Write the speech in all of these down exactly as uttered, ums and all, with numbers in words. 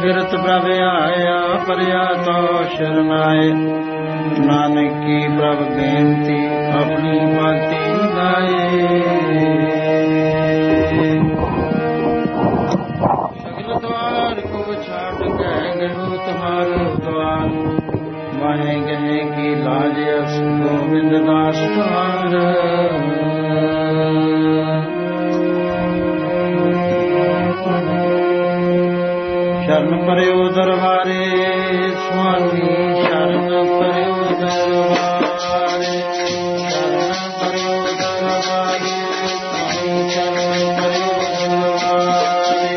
फिरत प्रभ आया परिया तो शरणाए। नानक की प्रभ बेनती अपनी भक्ति गाए। सगल द्वार को छाट कह गयो तुम्हारो द्वार। माहे गहे की लाज अस गोविंद दास तुम्हार। शरण पर्यो दरबारे स्वामी शरण पर्यो दरबारे। शरण पर्यो दरबारे स्वामी शरण पर्यो दरबारे।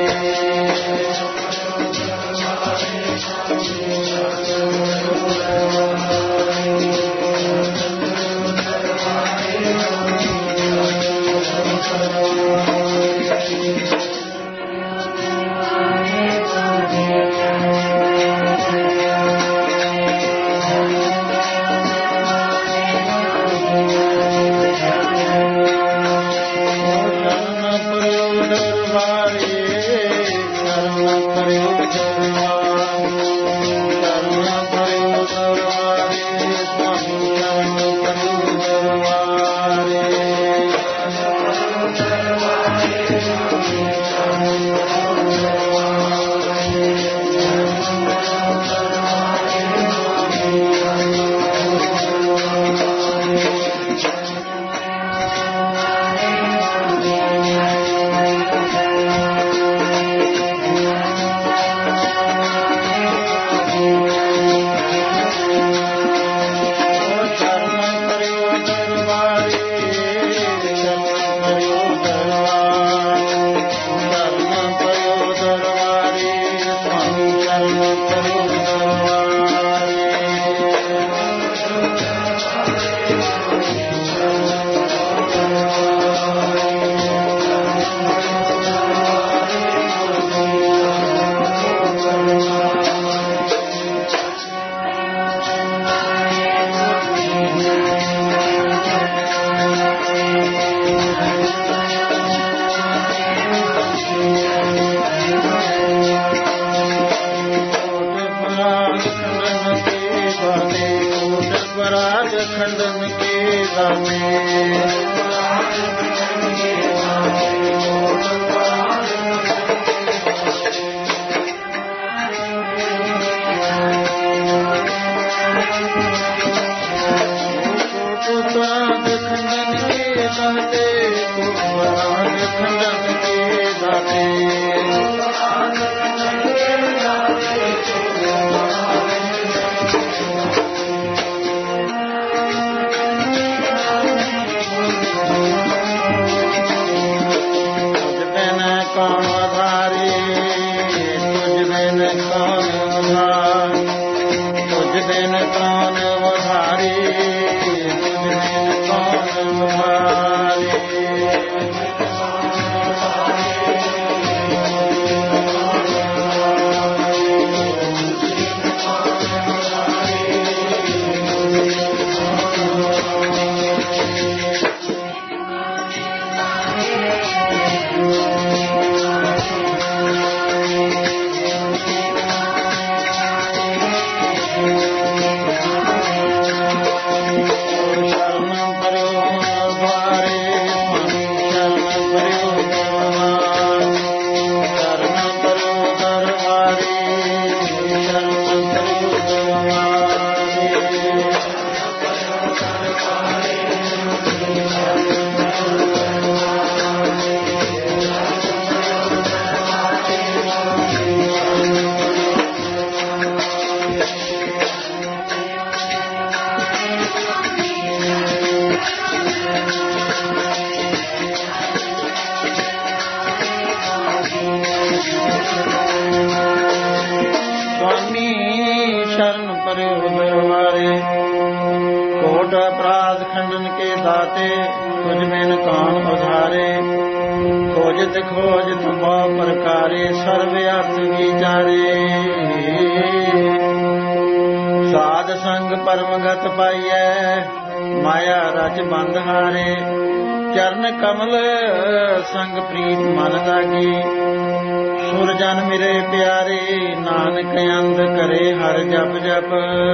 ਸੁਰ ਜਨ ਮੇਰੇ ਪਿਆਰੇ, ਨਾਨਕ ਅੰਧ ਕਰੇ ਹਰ ਜਪ ਜਪ।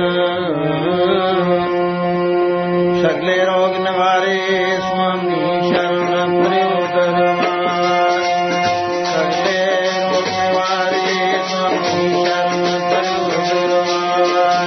ਸਗਲੇ ਰੋਗ ਨਿਵਾਰੇ, ਸੁਆਮੀ ਸ਼ਰਨ ਪਰਿਉ ਦਰਬਾਰ। ਸਗਲੇ ਰੋਗ ਨਿਵਾਰੇ, ਸੁਆਮੀ ਸ਼ਰਨ ਪਰਿਉ ਦਰਬਾਰ।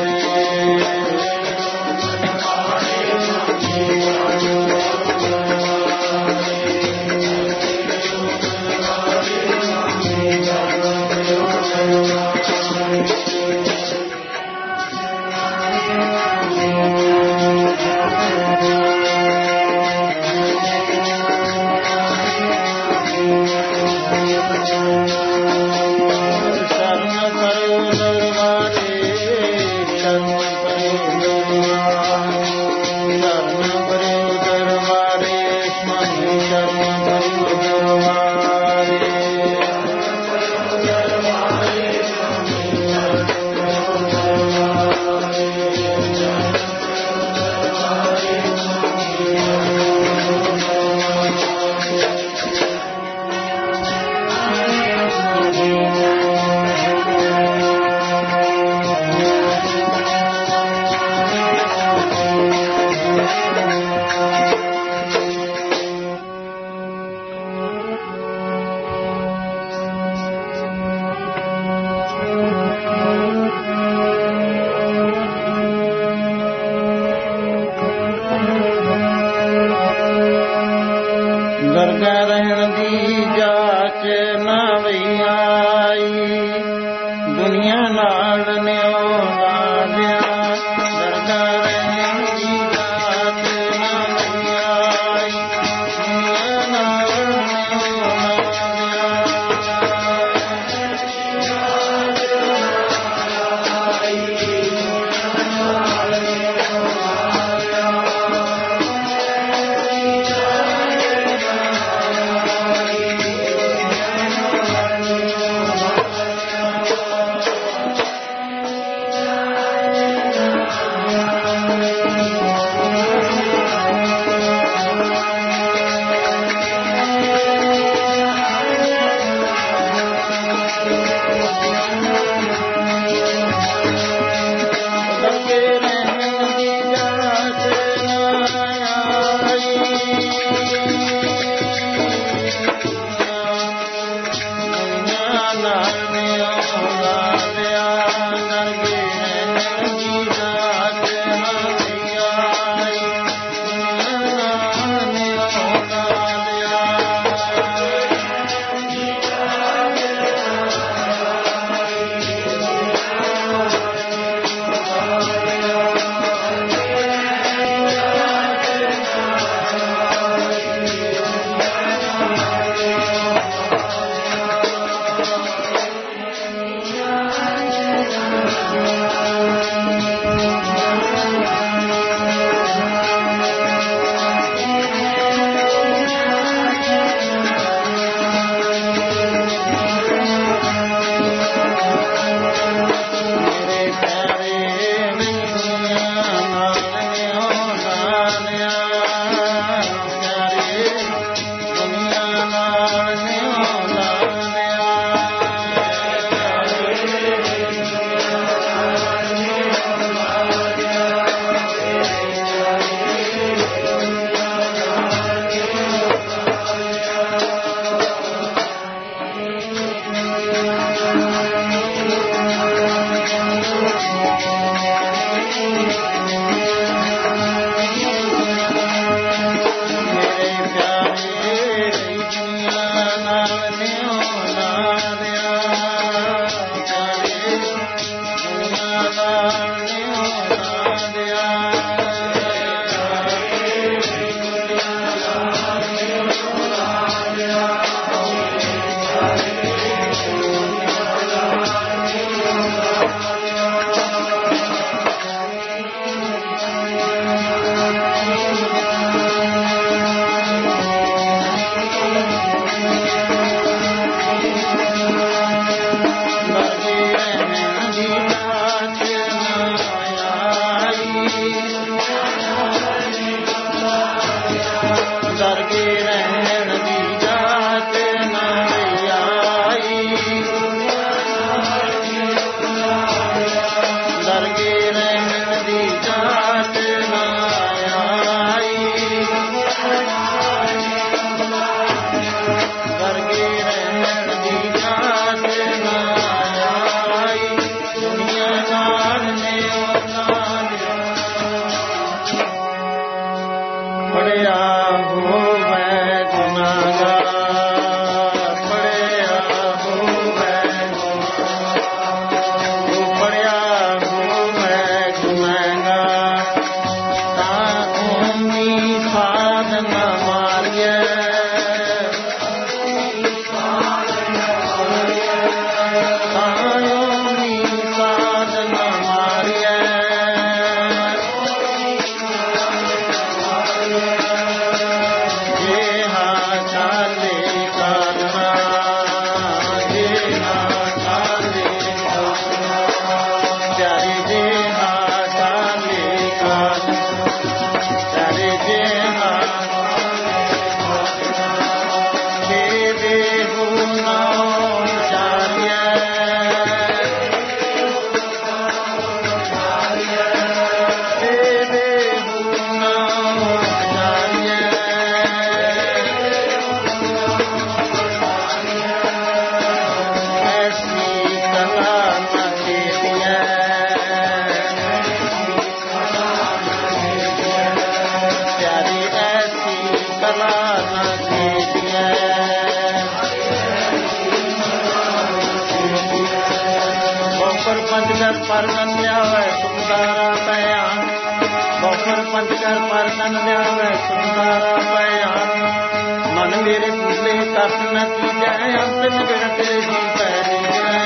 कर पर तन ल्यावे सुखदारा पयान बहुपर पंच कर पर तन ल्यावे सुखदारा पयान मन मेरे पूले कष्ट न की जाए अंत में बिना तेरे जी पैरी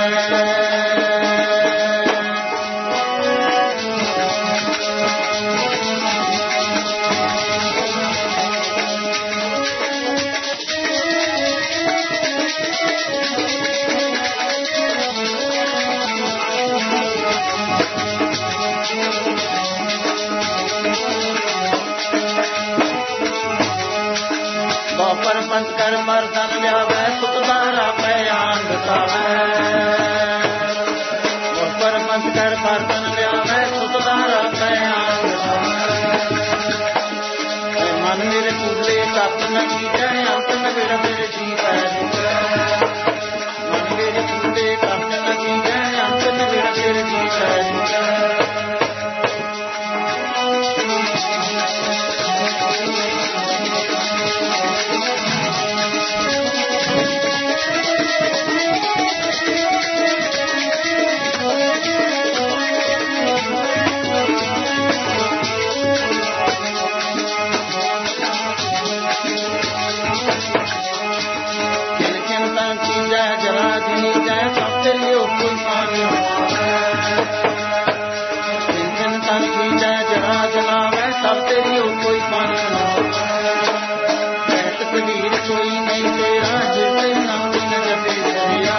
पंच कर पर तन ल्यावे सुखदारा पयान बतावे पर पंच कर पर तन ल्यावे सुखदारा पयान मन मेरे पूले तप न की जाए अंत में मेरा मेरे जी पैरी मन मेरे पूले तप न की जाए अंत में मेरा मेरे जी पैरी सब तेरी हो कोई पानी कबीर कोई नहीं तेरा जिसे नाम न जपे जरिया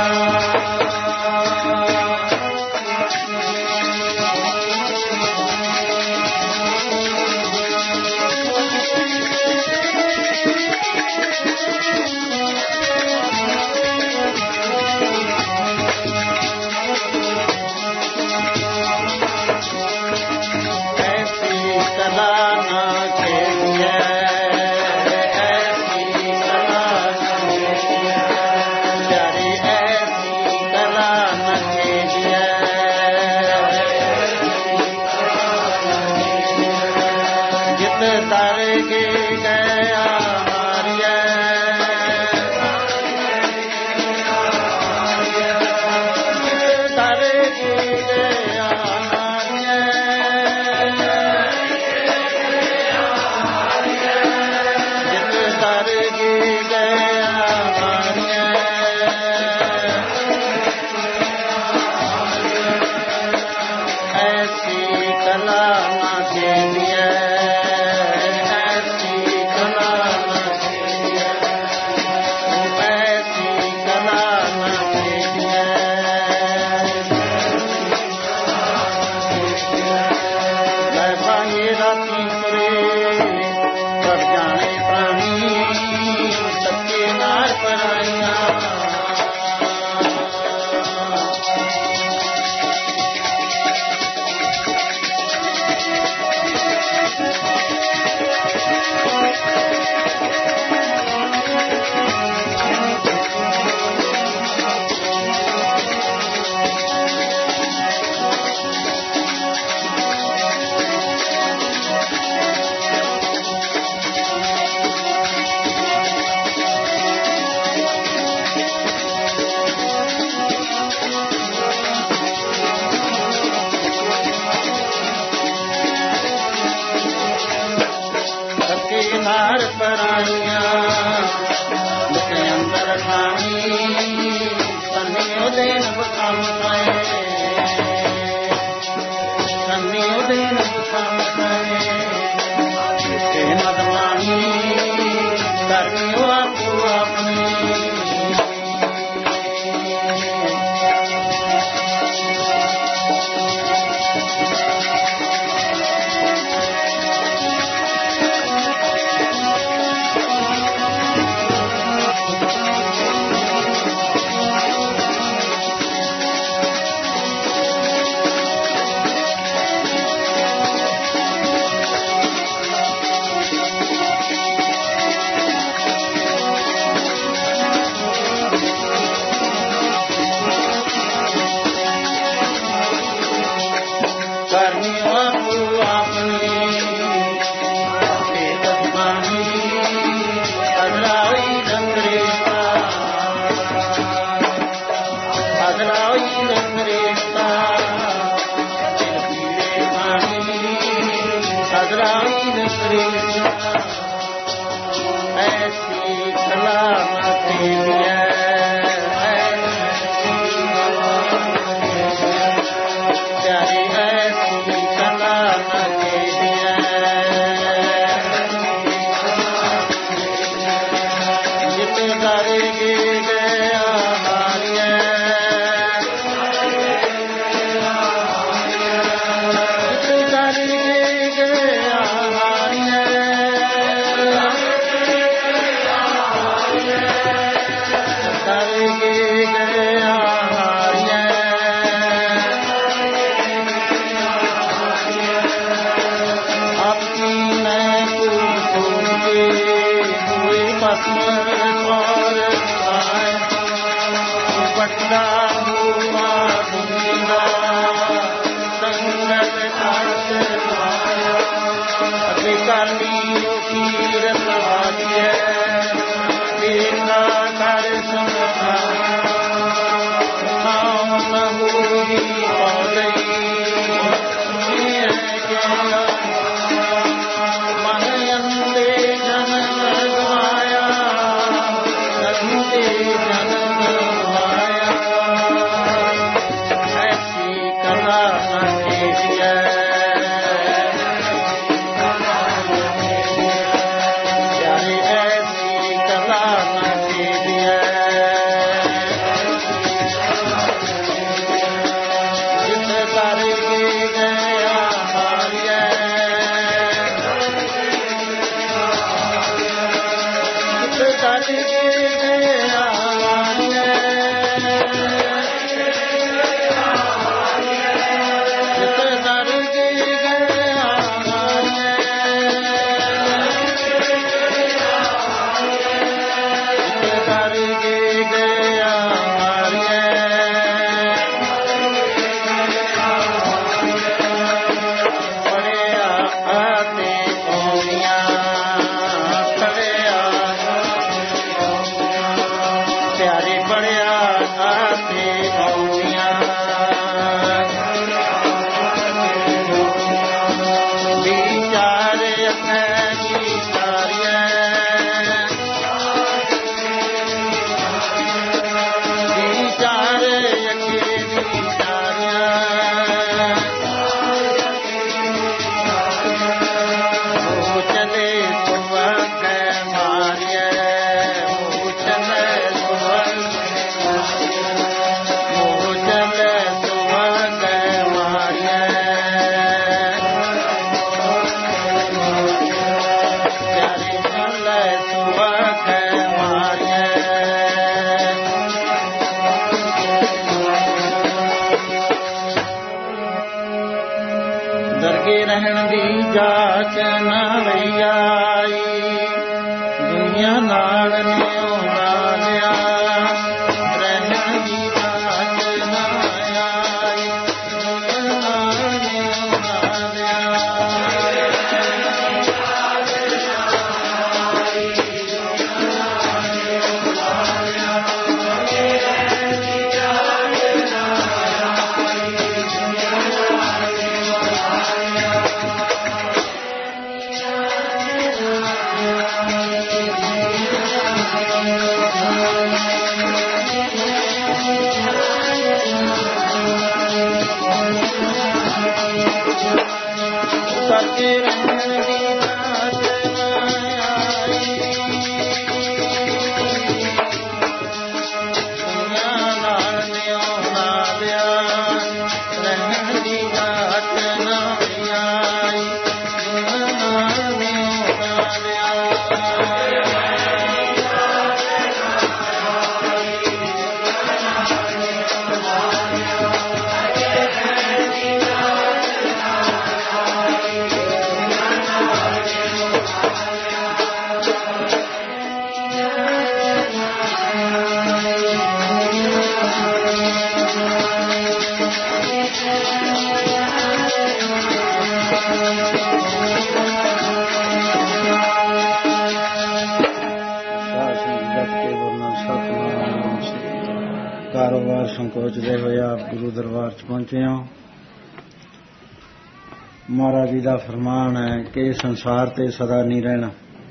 राम कृष्ण ऐसी कला न तेरी प्यारी ऐसी कला न तेरी जित करेगी गया कारोबार संकोचते हुए आप गुरु दरबार च पहुंचे हो। ਮਹਾਰਾਜ ਜੀ ਦਾ ਫਰਮਾਨ ਹੈ ਕਿ ਸੰਸਾਰ ਤੇ ਸਦਾ ਨਹੀਂ ਰਹਿਣਾ।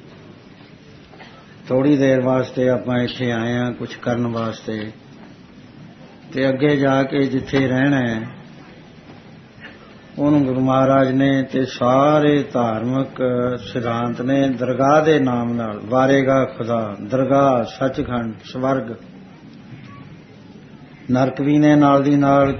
ਥੋੜੀ ਦੇਰ ਵਾਸਤੇ ਆਪਾਂ ਇੱਥੇ ਆਏ ਹਾਂ ਕੁਝ ਕਰਨ ਵਾਸਤੇ, ਤੇ ਅੱਗੇ ਜਾ ਕੇ ਜਿੱਥੇ ਰਹਿਣਾ ਹੈ ਉਹਨੂੰ ਗੁਰੂ ਮਹਾਰਾਜ ਨੇ ਤੇ ਸਾਰੇ ਧਾਰਮਿਕ ਸਿਧਾਂਤ ਨੇ ਦਰਗਾਹ ਦੇ ਨਾਮ ਨਾਲ ਵਾਰੇਗਾ ਖੁਦਾ, ਦਰਗਾਹ, ਸੱਚਖੰਡ, ਸਵਰਗ, ਨਰਕ ਵੀ ਨੇ ਨਾਲ ਦੀ ਨਾਲ।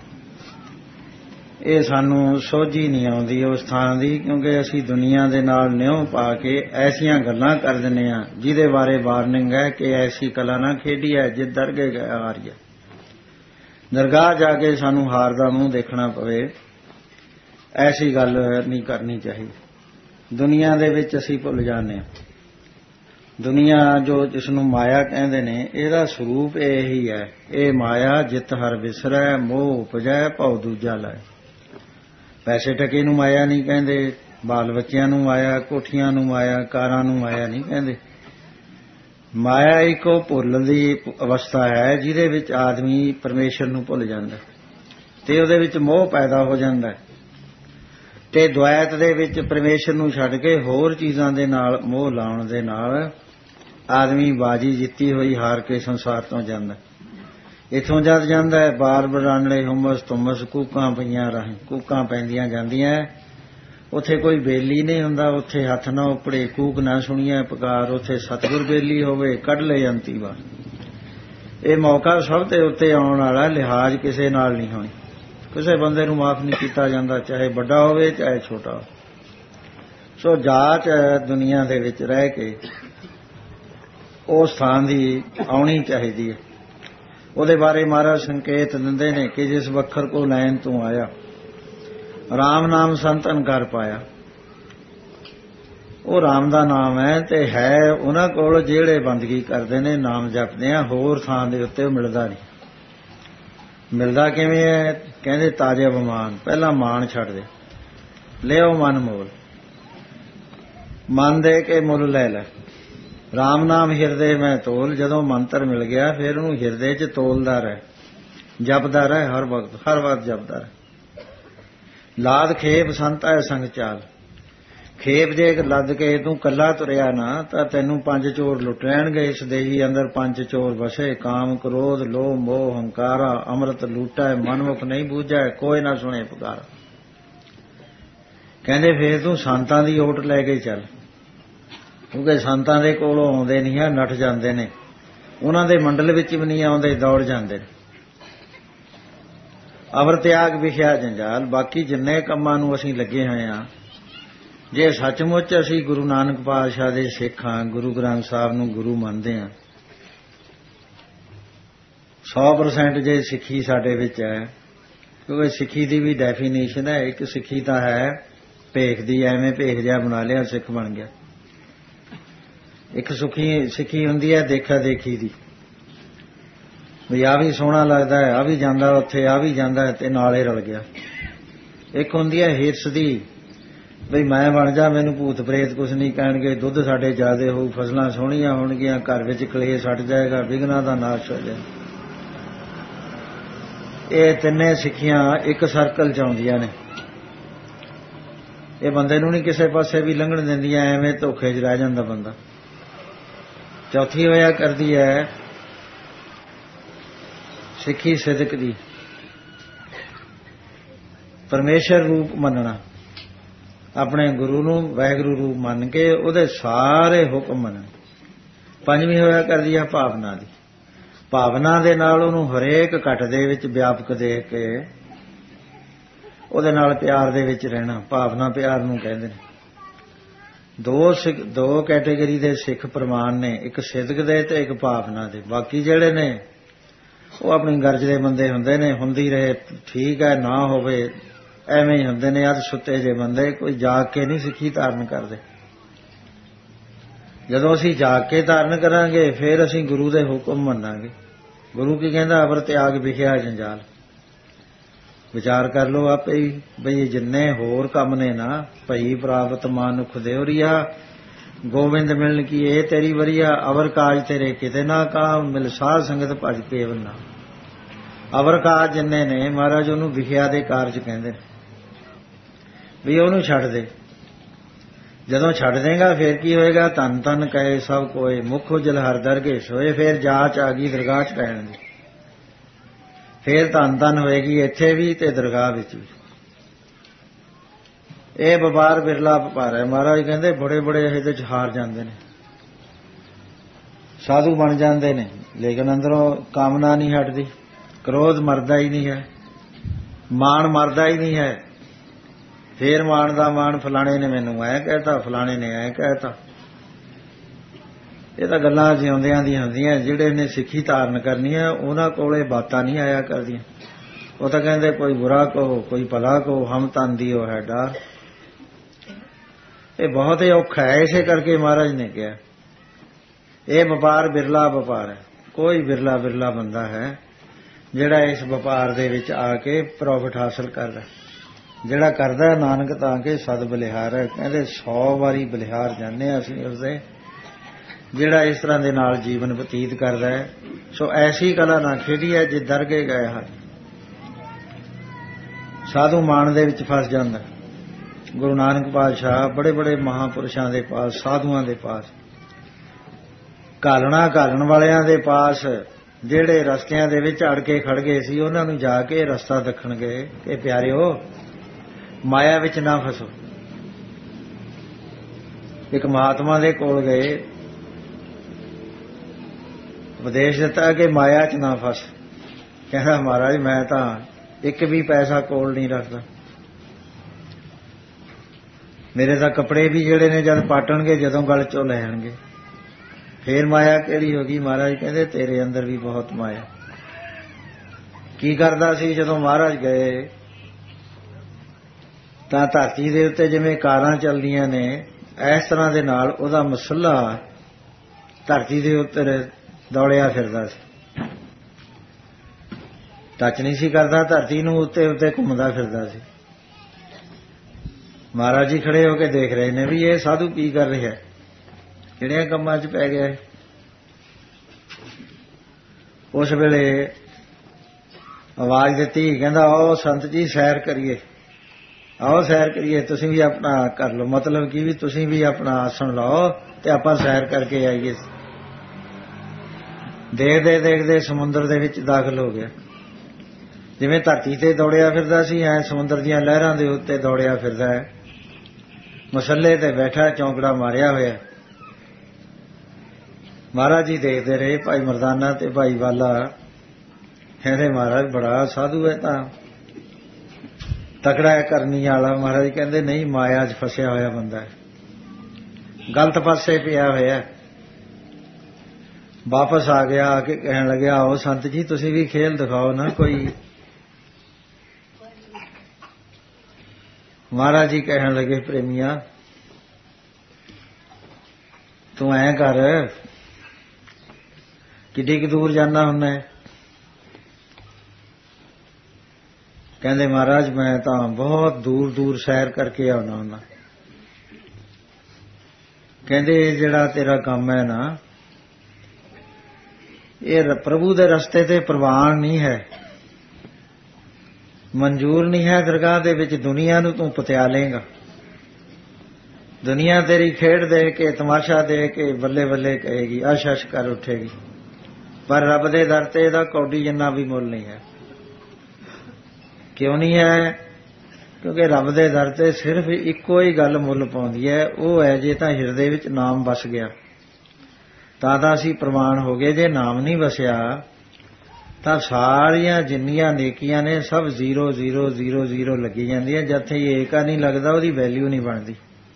ਇਹ ਸਾਨੂੰ ਸੋਝੀ ਨਹੀਂ ਆਉਂਦੀ ਉਸ ਥਾਂ ਦੀ, ਕਿਉਂਕਿ ਅਸੀਂ ਦੁਨੀਆ ਦੇ ਨਾਲ ਨਿਉ ਪਾ ਕੇ ਐਸੀਆਂ ਗੱਲਾਂ ਕਰ ਦਿੰਦੇ ਹਾਂ ਜਿਹਦੇ ਬਾਰੇ ਵਾਰਨਿੰਗ ਹੈ ਕਿ ਐਸੀ ਕਲਾ ਨਾ ਖੇਡੀ ਹੈ ਜਿ ਦਰਗੇ ਗਿਆ ਹਾਰੀ ਹੈ। ਦਰਗਾਹ ਜਾ ਕੇ ਸਾਨੂੰ ਹਾਰ ਦਾ ਮੂੰਹ ਦੇਖਣਾ ਪਵੇ, ਐਸੀ ਗੱਲ ਨਹੀਂ ਕਰਨੀ ਚਾਹੀਦੀ। ਦੁਨੀਆ ਦੇ ਵਿੱਚ ਅਸੀਂ ਭੁੱਲ ਜਾਂਦੇ ਹਾਂ। ਦੁਨੀਆ ਜੋ ਜਿਸ ਨੂੰ ਮਾਇਆ ਕਹਿੰਦੇ ਨੇ, ਇਹਦਾ ਸਰੂਪ ਇਹੀ ਹੈ। ਇਹ ਮਾਇਆ ਜਿਤ ਹਰ ਵਿਸਰੈ, ਮੋਹ ਉਪਜੈ ਭਉ ਦੂਜਾ ਲੈ। ਪੈਸੇ ਟਕੇ ਨੂੰ ਮਾਇਆ ਨਹੀਂ ਕਹਿੰਦੇ, ਬਾਲ ਬੱਚਿਆਂ ਨੂੰ ਮਾਇਆ, ਕੋਠੀਆਂ ਨੂੰ ਮਾਇਆ, ਕਾਰਾਂ ਨੂੰ ਮਾਇਆ ਨਹੀਂ ਕਹਿੰਦੇ। ਮਾਇਆ ਇੱਕ ਉਹ ਭੁੱਲ ਦੀ ਅਵਸਥਾ ਹੈ ਜਿਹਦੇ ਵਿੱਚ ਆਦਮੀ ਪਰਮੇਸ਼ਰ ਨੂੰ ਭੁੱਲ ਜਾਂਦਾ ਤੇ ਉਹਦੇ ਵਿੱਚ ਮੋਹ ਪੈਦਾ ਹੋ ਜਾਂਦਾ, ਤੇ ਦੁਆਇਤ ਦੇ ਵਿੱਚ ਪਰਮੇਸ਼ਰ ਨੂੰ ਛੱਡ ਕੇ ਹੋਰ ਚੀਜ਼ਾਂ ਦੇ ਨਾਲ ਮੋਹ ਲਾਉਣ ਦੇ ਨਾਲ ਆਦਮੀ ਬਾਜੀ ਜਿੱਤੀ ਹੋਈ ਹਾਰ ਕੇ ਸੰਸਾਰ ਤੋਂ ਜਾਂਦਾ। ਇੱਥੋਂ ਜਦ ਜਾਂਦਾ ਹੈ ਬਾਰ ਬਰਾਨਲੇ ਹੁਮਸ ਤੁਮਸ, ਕੂਕਾਂ ਪਈਆਂ ਰਾਹੀਂ, ਕੂਕਾਂ ਪੈਂਦੀਆਂ ਜਾਂਦੀਆਂ। ਉੱਥੇ ਕੋਈ ਬੇਲੀ ਨਹੀਂ ਹੁੰਦਾ, ਉੱਥੇ ਹੱਥ ਨਾ ਉਪੜੇ, ਕੂਕ ਨਾ ਸੁਣੀਏ ਪੁਕਾਰ, ਉੱਥੇ ਸਤਿਗੁਰ ਬੇਲੀ ਹੋਵੇ ਕੱਢ ਲੈ ਅੰਤੀ ਵਾਰ। ਇਹ ਮੌਕਾ ਸਭ ਦੇ ਉੱਤੇ ਆਉਣ ਵਾਲਾ, ਲਿਹਾਜ਼ ਕਿਸੇ ਨਾਲ ਨਹੀਂ ਹੋਣੀ। ਕਿਸੇ ਬੰਦੇ ਨੂੰ ਮਾਫ ਨਹੀਂ ਕੀਤਾ ਜਾਂਦਾ, ਚਾਹੇ ਵੱਡਾ ਹੋਵੇ ਚਾਹੇ ਛੋਟਾ ਹੋਵੇ। ਸੋ ਜਾਚ ਦੁਨੀਆ ਦੇ ਵਿੱਚ ਰਹਿ ਕੇ ਉਸ ਥਾਂ ਦੀ ਆਉਣੀ ਚਾਹੀਦੀ ਹੈ। ਉਹਦੇ ਬਾਰੇ ਮਹਾਰਾਜ ਸੰਕੇਤ ਦਿੰਦੇ ਨੇ ਕਿ ਜਿਸ ਵੱਖਰ ਕੋ ਲੈਣ ਤੂੰ ਆਇਆ, ਰਾਮ ਨਾਮ ਸੰਤਨ ਕਰ ਪਾਇਆ। ਉਹ ਰਾਮ ਦਾ ਨਾਮ ਹੈ ਤੇ ਹੈ ਉਹਨਾਂ ਕੋਲ ਜਿਹੜੇ ਬੰਦਗੀ ਕਰਦੇ ਨੇ, ਨਾਮ ਜਪਦੇ ਆ। ਹੋਰ ਥਾਂ ਦੇ ਉੱਤੇ ਉਹ ਮਿਲਦਾ ਨਹੀਂ। ਮਿਲਦਾ ਕਿਵੇਂ ਹੈ? ਕਹਿੰਦੇ ਤਾਜੇ ਅਭਿਮਾਨ, ਪਹਿਲਾਂ ਮਾਣ ਛੱਡ ਦੇ, ਲਿਓ ਮਨ ਮੋਲ, ਮਨ ਦੇ ਕੇ ਮੁੱਲ ਲੈ ਲੈ। ਰਾਮ ਨਾਮ ਹਿਰਦੇ ਮੈਂ ਤੋਲ, ਜਦੋਂ ਮੰਤਰ ਮਿਲ ਗਿਆ ਫਿਰ ਉਹਨੂੰ ਹਿਰਦੇ 'ਚ ਤੋਲਦਾ ਰਹਿ, ਜਪਦਾ ਰਹਿ, ਹਰ ਵਕਤ ਹਰ ਵਕਤ ਜਪਦਾ ਰਹਿ। ਲਾਦ ਖੇਪ ਸੰਤਾ ਸੰਗ ਚਾਲ, ਖੇਪ ਜੇ ਲੱਦ ਕੇ ਤੂੰ ਕੱਲਾ ਤੁਰਿਆ ਨਾ ਤਾਂ ਤੈਨੂੰ ਪੰਜ ਚੋਰ ਲੁੱਟ ਲੈਣਗੇ। ਇਸ ਦੇਹੀ ਅੰਦਰ ਪੰਜ ਚੋਰ ਵਸੇ, ਕਾਮ ਕ੍ਰੋਧ ਲੋਭ ਮੋਹ ਹੰਕਾਰਾ, ਅੰਮ੍ਰਿਤ ਲੂਟੈ ਮਨਮੁਖ ਨਹੀਂ ਬੂਝੈ, ਕੋਈ ਨਾ ਸੁਣੇ ਪੁਕਾਰਾ। ਕਹਿੰਦੇ ਫੇਰ ਤੂੰ ਸੰਤਾਂ ਦੀ ਓਟ ਲੈ ਕੇ ਚੱਲ, ਕਿਉਂਕਿ ਸੰਤਾਂ ਦੇ ਕੋਲੋਂ ਆਉਂਦੇ ਨਹੀਂ ਆ, ਨੱਠ ਜਾਂਦੇ ਨੇ। ਉਹਨਾਂ ਦੇ ਮੰਡਲ ਵਿੱਚ ਵੀ ਨਹੀਂ ਆਉਂਦੇ, ਦੌੜ ਜਾਂਦੇ ਨੇ। ਅਵਰ ਤਿਆਗ ਵਿਖਿਆ ਜੰਜਾਲ। ਬਾਕੀ ਜਿੰਨੇ ਕੰਮਾਂ ਨੂੰ ਅਸੀਂ ਲੱਗੇ ਹੋਏ ਹਾਂ, ਜੇ ਸੱਚਮੁੱਚ ਅਸੀਂ ਗੁਰੂ ਨਾਨਕ ਪਾਤਸ਼ਾਹ ਦੇ ਸਿੱਖ ਹਾਂ, ਗੁਰੂ ਗ੍ਰੰਥ ਸਾਹਿਬ ਨੂੰ ਗੁਰੂ ਮੰਨਦੇ ਹਾਂ, ਸੌ ਪਰਸੈਂਟ ਜੇ ਸਿੱਖੀ ਸਾਡੇ ਵਿੱਚ ਹੈ, ਕਿਉਂਕਿ ਸਿੱਖੀ ਦੀ ਵੀ ਡੈਫੀਨੇਸ਼ਨ ਹੈ। ਇੱਕ ਸਿੱਖੀ ਤਾਂ ਹੈ ਭੇਖ ਦੀ, ਐਵੇਂ ਭੇਖ ਜਿਹਾ ਬਣਾ ਲਿਆ ਸਿੱਖ ਬਣ ਗਿਆ। ਇੱਕ ਸੁਖੀ ਸਿੱਖੀ ਹੁੰਦੀ ਹੈ ਦੇਖਾ ਦੇਖੀ ਦੀ, ਵੀ ਆਹ ਵੀ ਸੋਹਣਾ ਲੱਗਦਾ ਹੈ, ਆਹ ਵੀ ਜਾਂਦਾ ਉੱਥੇ, ਆਹ ਵੀ ਜਾਂਦਾ ਤੇ ਨਾਲੇ ਰਲ ਗਿਆ। ਇੱਕ ਹੁੰਦੀ ਹੈ ਹਿਰਸ ਦੀ, ਬਈ ਮੈਂ ਬਣ ਜਾ, ਮੈਨੂੰ ਭੂਤ ਪ੍ਰੇਤ ਕੁਛ ਨਹੀਂ ਕਹਿਣਗੇ, ਦੁੱਧ ਸਾਡੇ ਜ਼ਿਆਦੇ ਹੋਊ, ਫਸਲਾਂ ਸੋਹਣੀਆਂ ਹੋਣਗੀਆਂ, ਘਰ ਵਿੱਚ ਕਲੇਸ਼ ਹਟ ਜਾਏਗਾ, ਵਿਘਨਾਂ ਦਾ ਨਾਸ਼ ਹੋ ਜਾਏ। ਇਹ ਤਿੰਨੇ ਸਿੱਖੀਆਂ ਇੱਕ ਸਰਕਲ 'ਚ ਆਉਂਦੀਆਂ ਨੇ। ਇਹ ਬੰਦੇ ਨੂੰ ਨਹੀਂ ਕਿਸੇ ਪਾਸੇ ਵੀ ਲੰਘਣ ਦਿੰਦੀਆਂ, ਐਵੇਂ ਧੋਖੇ 'ਚ ਰਹਿ ਜਾਂਦਾ ਬੰਦਾ। ਚੌਥੀ ਹੋਇਆ ਕਰਦੀ ਹੈ ਸਿੱਖੀ ਸਿਦਕ ਦੀ, ਪਰਮੇਸ਼ਰ ਰੂਪ ਮੰਨਣਾ, ਆਪਣੇ ਗੁਰੂ ਨੂੰ ਵਾਹਿਗੁਰੂ ਰੂਪ ਮੰਨ ਕੇ ਉਹਦੇ ਸਾਰੇ ਹੁਕਮ ਮੰਨਣੇ। ਪੰਜਵੀਂ ਹੋਇਆ ਕਰਦੀ ਹੈ ਭਾਵਨਾ ਦੀ, ਭਾਵਨਾ ਦੇ ਨਾਲ ਉਹਨੂੰ ਹਰੇਕ ਘਟ ਦੇ ਵਿੱਚ ਵਿਆਪਕ ਦੇਖ ਕੇ ਉਹਦੇ ਨਾਲ ਪਿਆਰ ਦੇ ਵਿੱਚ ਰਹਿਣਾ। ਭਾਵਨਾ ਪਿਆਰ ਨੂੰ ਕਹਿੰਦੇ ਨੇ। ਦੋ ਸਿੱਖ ਦੋ ਕੈਟੇਗਰੀ ਦੇ ਸਿੱਖ ਪ੍ਰਮਾਣ ਨੇ, ਇੱਕ ਸਿਦਕ ਦੇ ਤੇ ਇੱਕ ਭਾਵਨਾ ਦੇ। ਬਾਕੀ ਜਿਹੜੇ ਨੇ ਉਹ ਆਪਣੀ ਗਰਜ ਦੇ ਬੰਦੇ ਹੁੰਦੇ ਨੇ, ਹੁੰਦੀ ਰਹੇ ਠੀਕ ਹੈ, ਨਾ ਹੋਵੇ ਐਵੇਂ ਹੀ ਹੁੰਦੇ ਨੇ। ਅੱਜ ਸੁੱਤੇ ਜੇ ਬੰਦੇ, ਕੋਈ ਜਾਗ ਕੇ ਨਹੀਂ ਸਿੱਖੀ ਧਾਰਨ ਕਰਦੇ। ਜਦੋਂ ਅਸੀਂ ਜਾਗ ਕੇ ਧਾਰਨ ਕਰਾਂਗੇ ਫਿਰ ਅਸੀਂ ਗੁਰੂ ਦੇ ਹੁਕਮ ਮੰਨਾਂਗੇ। ਗੁਰੂ ਕੀ ਕਹਿੰਦਾ? ਅਵਰ ਤਿਆਗ ਵਿਖਿਆ ਜੰਜਾਲ। ਵਿਚਾਰ ਕਰ ਲਓ ਆਪੇ ਹੀ, ਬਈ ਜਿੰਨੇ ਹੋਰ ਕੰਮ ਨੇ ਨਾ, ਭਈ ਪ੍ਰਾਪਤ ਮਾਨੁਖ ਦੇਵਰੀਆ, ਗੋਬਿੰਦ ਮਿਲਣ ਕੀ ਇਹ ਤੇਰੀ ਵਰੀਆ, ਅਵਰ ਕਾਜ ਤੇਰੇ ਕਿਤੇ ਨਾ ਕਾਮ, ਮਿਲ ਸਾਧ ਸੰਗਤ ਭਜ ਕੇਵਲ ਨਾ। ਅਵਰ ਕਾਜ ਜਿੰਨੇ ਨੇ ਮਹਾਰਾਜ ਉਹਨੂੰ ਵਿਖਿਆ ਦੇ ਕਾਰਜ ਕਹਿੰਦੇ ਨੇ। ਵੀ ਉਹਨੂੰ ਛੱਡ ਦੇ। ਜਦੋਂ ਛੱਡ ਦੇਗਾ ਫੇਰ ਕੀ ਹੋਏਗਾ? ਧੰਨ ਧੰਨ ਕਹੇ ਸਭ ਕੋਏ, ਮੁਖ ਉਜਲ ਹਰ ਦਰਗੇ ਸੋਏ। ਫੇਰ ਜਾਚ ਆ ਗਈ ਦਰਗਾਹ ਚ ਪੈਣ ਦੀ, ਫੇਰ ਧੰਨ ਧੰਨ ਹੋਏਗੀ ਇੱਥੇ ਵੀ ਤੇ ਦਰਗਾਹ ਵਿੱਚ ਵੀ। ਇਹ ਵਪਾਰ ਬਿਰਲਾ ਵਪਾਰ ਹੈ। ਮਹਾਰਾਜ ਕਹਿੰਦੇ ਬੜੇ ਬੜੇ ਇਹਦੇ ਚ ਹਾਰ ਜਾਂਦੇ ਨੇ, ਸਾਧੂ ਬਣ ਜਾਂਦੇ ਨੇ, ਲੇਕਿਨ ਅੰਦਰੋਂ ਕਾਮਨਾ ਨਹੀਂ ਹਟਦੀ, ਕ੍ਰੋਧ ਮਰਦਾ ਹੀ ਨਹੀਂ ਹੈ, ਮਾਣ ਮਰਦਾ ਹੀ ਨਹੀਂ ਹੈ। ਫੇਰ ਮਾਣ ਦਾ ਮਾਣ, ਫਲਾਣੇ ਨੇ ਮੈਨੂੰ ਐ ਕਹਿਤਾ, ਫਲਾਣੇ ਨੇ ਐ ਕਹਿਤਾ। ਇਹ ਤਾਂ ਗੱਲਾਂ ਜਿਉਂਦਿਆਂ ਦੀਆਂ ਹੁੰਦੀਆਂ। ਜਿਹੜੇ ਨੇ ਸਿੱਖੀ ਧਾਰਨ ਕਰਨੀ ਹੈ ਉਹਨਾਂ ਕੋਲੇ ਬਾਤਾਂ ਨਹੀਂ ਆਇਆ ਕਰਦੀਆਂ। ਉਹ ਤਾਂ ਕਹਿੰਦੇ ਕੋਈ ਬੁਰਾ ਕਹੋ ਕੋਈ ਭਲਾ ਕਹੋ, ਹਮ ਤੰਦੀ ਉਹ ਹੈ ਡਰ। ਇਹ ਬਹੁਤ ਹੀ ਔਖਾ ਹੈ। ਇਸੇ ਕਰਕੇ ਮਹਾਰਾਜ ਨੇ ਕਿਹਾ ਇਹ ਵਪਾਰ ਬਿਰਲਾ ਵਪਾਰ ਹੈ। ਕੋਈ ਬਿਰਲਾ ਬਿਰਲਾ ਬੰਦਾ ਹੈ ਜਿਹੜਾ ਇਸ ਵਪਾਰ ਦੇ ਵਿੱਚ ਆ ਕੇ ਪ੍ਰੋਫਿਟ ਹਾਸਲ ਕਰਦਾ। ਜਿਹੜਾ ਕਰਦਾ ਨਾਨਕ ਤਾਂ ਕਿ ਸਦ ਬਲਿਹਾਰ ਹੈ। ਕਹਿੰਦੇ ਸੌ ਵਾਰੀ ਬਲਿਹਾਰ ਜਾਂਦੇ ਹਾਂ ਅਸੀਂ ਉਸਦੇ, ਜਿਹੜਾ ਇਸ ਤਰ੍ਹਾਂ ਦੇ ਨਾਲ ਜੀਵਨ ਬਤੀਤ ਕਰਦਾ ਹੈ। ਸੋ ਐਸੀ ਕਲਾ ਨਾ ਖੇਡੀ ਹੈ ਜੇ ਦਰਗੇ ਗਏ ਹਨ। ਸਾਧੂ ਮਾਣ ਦੇ ਵਿੱਚ ਫਸ ਜਾਂਦਾ। ਗੁਰੂ ਨਾਨਕ ਪਾਤਸ਼ਾਹ ਬੜੇ ਬੜੇ ਮਹਾਂਪੁਰਸ਼ਾਂ ਦੇ ਪਾਸ, ਸਾਧੂਆਂ ਦੇ ਪਾਸ, ਘਾਲਣਾ ਘਾਲਣ ਵਾਲਿਆਂ ਦੇ ਪਾਸ, ਜਿਹੜੇ ਰਸਤਿਆਂ ਦੇ ਵਿੱਚ ਅੜ ਕੇ ਖੜ ਗਏ ਸੀ, ਉਹਨਾਂ ਨੂੰ ਜਾ ਕੇ ਰਸਤਾ ਦੱਖਣ ਗਏ ਕਿ ਪਿਆਰਿਓ ਮਾਇਆ ਵਿੱਚ ਨਾ ਫਸੋ। ਇੱਕ ਮਹਾਤਮਾ ਦੇ ਕੋਲ ਗਏ, ਉਪਦੇਸ਼ ਦਿੱਤਾ ਕਿ ਮਾਇਆ 'ਚ ਨਾ ਫਸ। ਕਹਿੰਦਾ ਮਹਾਰਾਜ ਮੈਂ ਤਾਂ ਇੱਕ ਵੀ ਪੈਸਾ ਕੋਲ ਨਹੀਂ ਰੱਖਦਾ, ਮੇਰੇ ਤਾਂ ਕੱਪੜੇ ਵੀ ਜਿਹੜੇ ਨੇ ਜਦ ਪਾਟਣਗੇ ਜਦੋਂ ਗਲ ਚੋਂ ਲੈ ਆਣਗੇ। ਫੇਰ ਮਾਇਆ ਕਿਹੜੀ ਹੋ ਗਈ? ਮਹਾਰਾਜ ਕਹਿੰਦੇ ਤੇਰੇ ਅੰਦਰ ਵੀ ਬਹੁਤ ਮਾਇਆ। ਕੀ ਕਰਦਾ ਸੀ? ਜਦੋਂ ਮਹਾਰਾਜ ਗਏ ਤਾਂ ਧਰਤੀ ਦੇ ਉੱਤੇ ਜਿਵੇਂ ਕਾਰਾਂ ਚੱਲਦੀਆਂ ਨੇ ਇਸ ਤਰ੍ਹਾਂ ਦੇ ਨਾਲ ਉਹਦਾ ਮਸੱਲਾ ਧਰਤੀ ਦੇ ਉੱਤੇ ਦੌੜਿਆ ਫਿਰਦਾ ਸੀ। ਟੱਚ ਨਹੀਂ ਸੀ ਕਰਦਾ ਧਰਤੀ ਨੂੰ, ਉੱਤੇ ਉੱਤੇ ਘੁੰਮਦਾ ਫਿਰਦਾ ਸੀ। ਮਹਾਰਾਜ ਜੀ ਖੜੇ ਹੋ ਕੇ ਦੇਖ ਰਹੇ ਨੇ ਵੀ ਇਹ ਸਾਧੂ ਕੀ ਕਰ ਰਿਹਾ, ਕਿਹੜਿਆਂ ਕੰਮਾਂ 'ਚ ਪੈ ਗਿਆ। ਉਸ ਵੇਲੇ ਆਵਾਜ਼ ਦਿੱਤੀ, ਕਹਿੰਦਾ ਆਓ ਸੰਤ ਜੀ ਸੈਰ ਕਰੀਏ, ਆਓ ਸੈਰ ਕਰੀਏ। ਤੁਸੀਂ ਵੀ ਆਪਣਾ ਕਰ ਲਓ, ਮਤਲਬ ਕੀ ਵੀ ਤੁਸੀਂ ਵੀ ਆਪਣਾ ਆਸਣ ਲਾਓ ਤੇ ਆਪਾਂ ਸੈਰ ਕਰਕੇ ਆਈਏ। ਦੇਖਦੇ ਦੇਖਦੇ ਸਮੁੰਦਰ ਦੇ ਵਿੱਚ ਦਾਖਲ ਹੋ ਗਿਆ। ਜਿਵੇਂ ਧਰਤੀ ਤੇ ਦੌੜਿਆ ਫਿਰਦਾ ਸੀ ਐ ਸਮੁੰਦਰ ਦੀਆਂ ਲਹਿਰਾਂ ਦੇ ਉੱਤੇ ਦੌੜਿਆ ਫਿਰਦਾ ਹੈ। ਮਸੱਲੇ ਤੇ ਬੈਠਾ, ਚੌਂਕੜਾ ਮਾਰਿਆ ਹੋਇਆ। ਮਹਾਰਾਜ ਜੀ ਦੇਖਦੇ ਰਹੇ, ਭਾਈ ਮਰਦਾਨਾ ਤੇ ਭਾਈ ਵਾਲਾ। ਕਹਿੰਦੇ ਮਹਾਰਾਜ ਬੜਾ ਸਾਧੂ ਹੈ, ਤਾਂ ਤਕੜਾ ਹੈ ਕਰਨੀ ਵਾਲਾ। ਮਹਾਰਾਜ ਕਹਿੰਦੇ ਨਹੀਂ, ਮਾਇਆ 'ਚ ਫਸਿਆ ਹੋਇਆ ਬੰਦਾ ਹੈ, ਗਲਤ ਪਾਸੇ ਪਿਆ ਹੋਇਆ। ਵਾਪਸ ਆ ਗਿਆ, ਆ ਕੇ ਕਹਿਣ ਲੱਗਿਆ ਆਓ ਸੰਤ ਜੀ ਤੁਸੀਂ ਵੀ ਖੇਲ ਦਿਖਾਓ ਨਾ ਕੋਈ। ਮਹਾਰਾਜ ਜੀ ਕਹਿਣ ਲੱਗੇ ਪ੍ਰੇਮੀਆਂ ਤੂੰ ਐਂ ਕਰ, ਕਿੱਡੀ ਕੁ ਦੂਰ ਜਾਣਾ ਹੁੰਦਾ? ਕਹਿੰਦੇ ਮਹਾਰਾਜ ਮੈਂ ਤਾਂ ਬਹੁਤ ਦੂਰ ਦੂਰ ਸੈਰ ਕਰਕੇ ਆਉਣਾ ਹੁੰਦਾ। ਕਹਿੰਦੇ ਜਿਹੜਾ ਤੇਰਾ ਕੰਮ ਹੈ ਨਾ ਇਹ ਪ੍ਰਭੂ ਦੇ ਰਸਤੇ ਤੇ ਪ੍ਰਵਾਨ ਨਹੀਂ ਹੈ, ਮਨਜ਼ੂਰ ਨਹੀਂ ਹੈ। ਦਰਗਾਹ ਦੇ ਵਿੱਚ ਦੁਨੀਆ ਨੂੰ ਤੂੰ ਪਤਿਆਲੇਗਾ, ਦੁਨੀਆ ਤੇਰੀ ਖੇਡ ਦੇ ਕੇ ਤਮਾਸ਼ਾ ਦੇ ਕੇ ਬੱਲੇ ਬੱਲੇ ਕਹੇਗੀ, ਅਸ਼ ਅਸ਼ ਕਰ ਉੱਠੇਗੀ, ਪਰ ਰੱਬ ਦੇ ਦਰ ਤੇ ਇਹਦਾ ਕੌਡੀ ਜਿੰਨਾ ਵੀ ਮੁੱਲ ਨਹੀਂ ਹੈ। ਕਿਉਂ ਨਹੀਂ ਹੈ? ਕਿਉਂਕਿ ਰੱਬ ਦੇ ਦਰ ਤੇ ਸਿਰਫ ਇੱਕੋ ਹੀ ਗੱਲ ਮੁੱਲ ਪਾਉਂਦੀ ਹੈ, ਉਹ ਹੈ ਜੇ ਤਾਂ ਹਿਰਦੇ ਵਿੱਚ ਨਾਮ ਵਸ ਗਿਆ ਤਾਂ ਤਾਂ ਅਸੀਂ ਪ੍ਰਮਾਣ ਹੋ ਗਏ। ਜੇ ਨਾਮ ਨਹੀਂ ਵਸਿਆ ਤਾਂ ਸਾਰੀਆਂ ਜਿੰਨੀਆਂ ਨੇਕੀਆਂ ਨੇ ਸਭ ਜ਼ੀਰੋ ਜ਼ੀਰੋ ਜ਼ੀਰੋ ਜ਼ੀਰੋ ਲੱਗੀ ਜਾਂਦੀਆਂ। ਜਿੱਥੇ ਏਕਾ ਨਹੀਂ ਲੱਗਦਾ ਉਹਦੀ ਵੈਲਿਊ ਨਹੀਂ ਬਣਦੀ।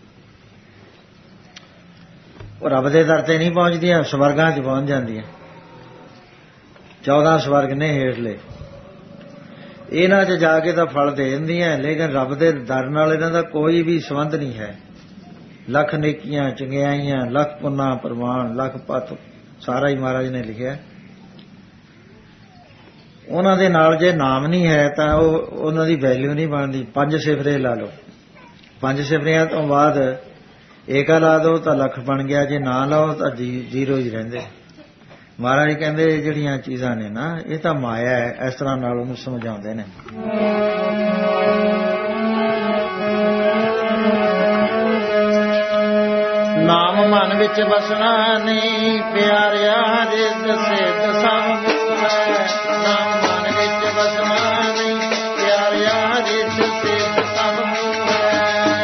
ਉਹ ਰੱਬ ਦੇ ਦਰ ਤੇ ਨਹੀਂ ਪਹੁੰਚਦੀਆਂ, ਸਵਰਗਾਂ 'ਚ ਪਹੁੰਚ ਜਾਂਦੀਆਂ। ਚੌਦਾਂ ਸਵਰਗ ਨੇ ਹੇਠਲੇ, ਇਹਨਾਂ 'ਚ ਜਾ ਕੇ ਤਾਂ ਫਲ ਦੇ ਦਿੰਦੀਆਂ, ਲੇਕਿਨ ਰੱਬ ਦੇ ਦਰ ਨਾਲ ਇਹਨਾਂ ਦਾ ਕੋਈ ਵੀ ਸੰਬੰਧ ਨਹੀਂ ਹੈ। ਲੱਖ ਨੇਕੀਆਂ ਚੰਗਿਆਈਆਂ, ਲੱਖ ਪੁੰਨਾ ਪ੍ਰਮਾਣ, ਲੱਖ ਪਤ, ਸਾਰਾ ਹੀ ਮਹਾਰਾਜ ਨੇ ਲਿਖਿਆ। ਉਹਨਾਂ ਦੇ ਨਾਲ ਜੇ ਨਾਮ ਨਹੀਂ ਹੈ ਤਾਂ ਉਹ ਉਹਨਾਂ ਦੀ ਵੈਲਿਊ ਨਹੀਂ ਬਣਦੀ। ਪੰਜ ਸਿਫਰੇ ਲਾ ਲਓ, ਪੰਜ ਸਿਫਰਿਆਂ ਤੋਂ ਬਾਅਦ ਏਕਾ ਲਾ ਦਿਓ ਤਾਂ ਲੱਖ ਬਣ ਗਿਆ, ਜੇ ਨਾ ਲਾਓ ਤਾਂ ਜ਼ੀਰੋ ਹੀ ਰਹਿੰਦੇ। ਮਹਾਰਾਜ ਕਹਿੰਦੇ ਜਿਹੜੀਆਂ ਚੀਜ਼ਾਂ ਨੇ ਨਾ ਇਹ ਤਾਂ ਮਾਇਆ ਹੈ, ਇਸ ਤਰ੍ਹਾਂ ਨਾਲ ਉਹਨੂੰ ਸਮਝਾਉਂਦੇ ਨੇ। ਨਾਮ ਮਨ ਵਿੱਚ ਵਸਣਾ ਨਹੀਂ ਪਿਆਰਿਆ ਰਿੱਧ ਸਿੱਧ ਸਭ ਮੂਹ ਹੈ। ਨਾਮ ਮਨ ਵਿੱਚ ਵਸਣਾ ਨਹੀਂ ਪਿਆਰਿਆ ਰਿੱਧ ਸਿੱਧ ਸਭ ਮੂਹ ਹੈ।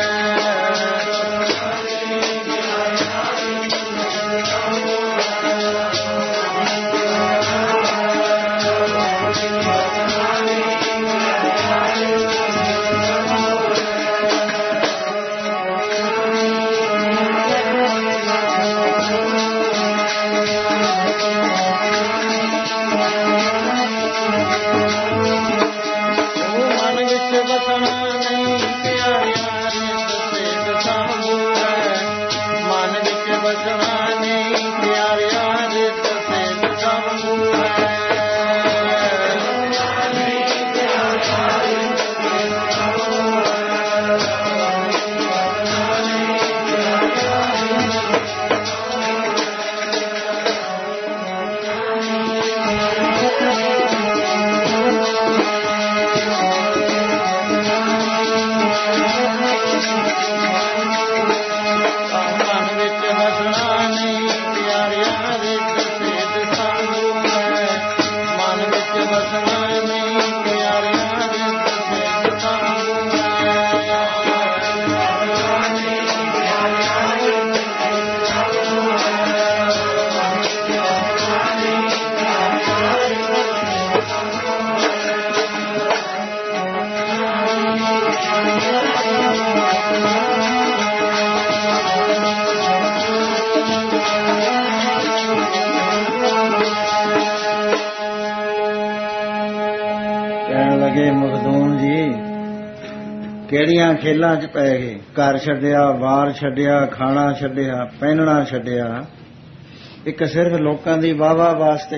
ਕਿਹੜੀਆਂ ਖੇਲਾਂ 'ਚ ਪੈ ਗਏ, ਘਰ ਛੱਡਿਆ, ਵਾਰ ਛੱਡਿਆ, ਖਾਣਾ ਛੱਡਿਆ, ਪਹਿਨਣਾ ਛੱਡਿਆ, ਇੱਕ ਸਿਰਫ ਲੋਕਾਂ ਦੀ ਵਾਹ-ਵਾਹ ਵਾਸਤੇ।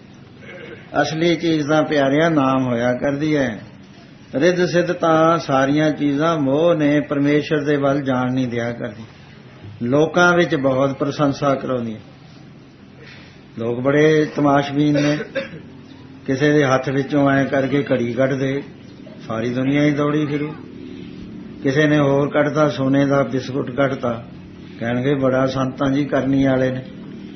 ਅਸਲੀ ਚੀਜ਼ ਦਾ ਪਿਆਰਿਆ ਨਾਮ ਹੋਇਆ ਕਰਦੀ ਹੈ। ਰਿੱਧ ਸਿੱਧ ਤਾਂ ਸਾਰੀਆਂ ਚੀਜ਼ਾਂ ਮੋਹ ਨੇ, ਪਰਮੇਸ਼ਰ ਦੇ ਵੱਲ ਜਾਣ ਨਹੀਂ ਦਿਆ ਕਰਦੀ। ਲੋਕਾਂ ਵਿੱਚ ਬਹੁਤ ਪ੍ਰਸ਼ੰਸਾ ਕਰਾਉਂਦੀ। ਲੋਕ ਬੜੇ ਤਮਾਸ਼ਬੀਨ ਨੇ। ਕਿਸੇ ਦੇ ਹੱਥ ਵਿੱਚੋਂ ਐਂ ਕਰਕੇ ਘੜੀ ਕੱਢ ਦੇ, ਸਾਰੀ ਦੁਨੀਆ ਹੀ ਦੌੜੀ ਫਿਰੂ। ਕਿਸੇ ਨੇ ਹੋਰ ਕੱਢਤਾ, ਸੋਨੇ ਦਾ ਬਿਸਕੁਟ ਕੱਢਤਾ, ਕਹਿਣਗੇ ਬੜਾ ਸੰਤਾਂ ਜੀ ਕਰਨੀ ਵਾਲੇ ਨੇ।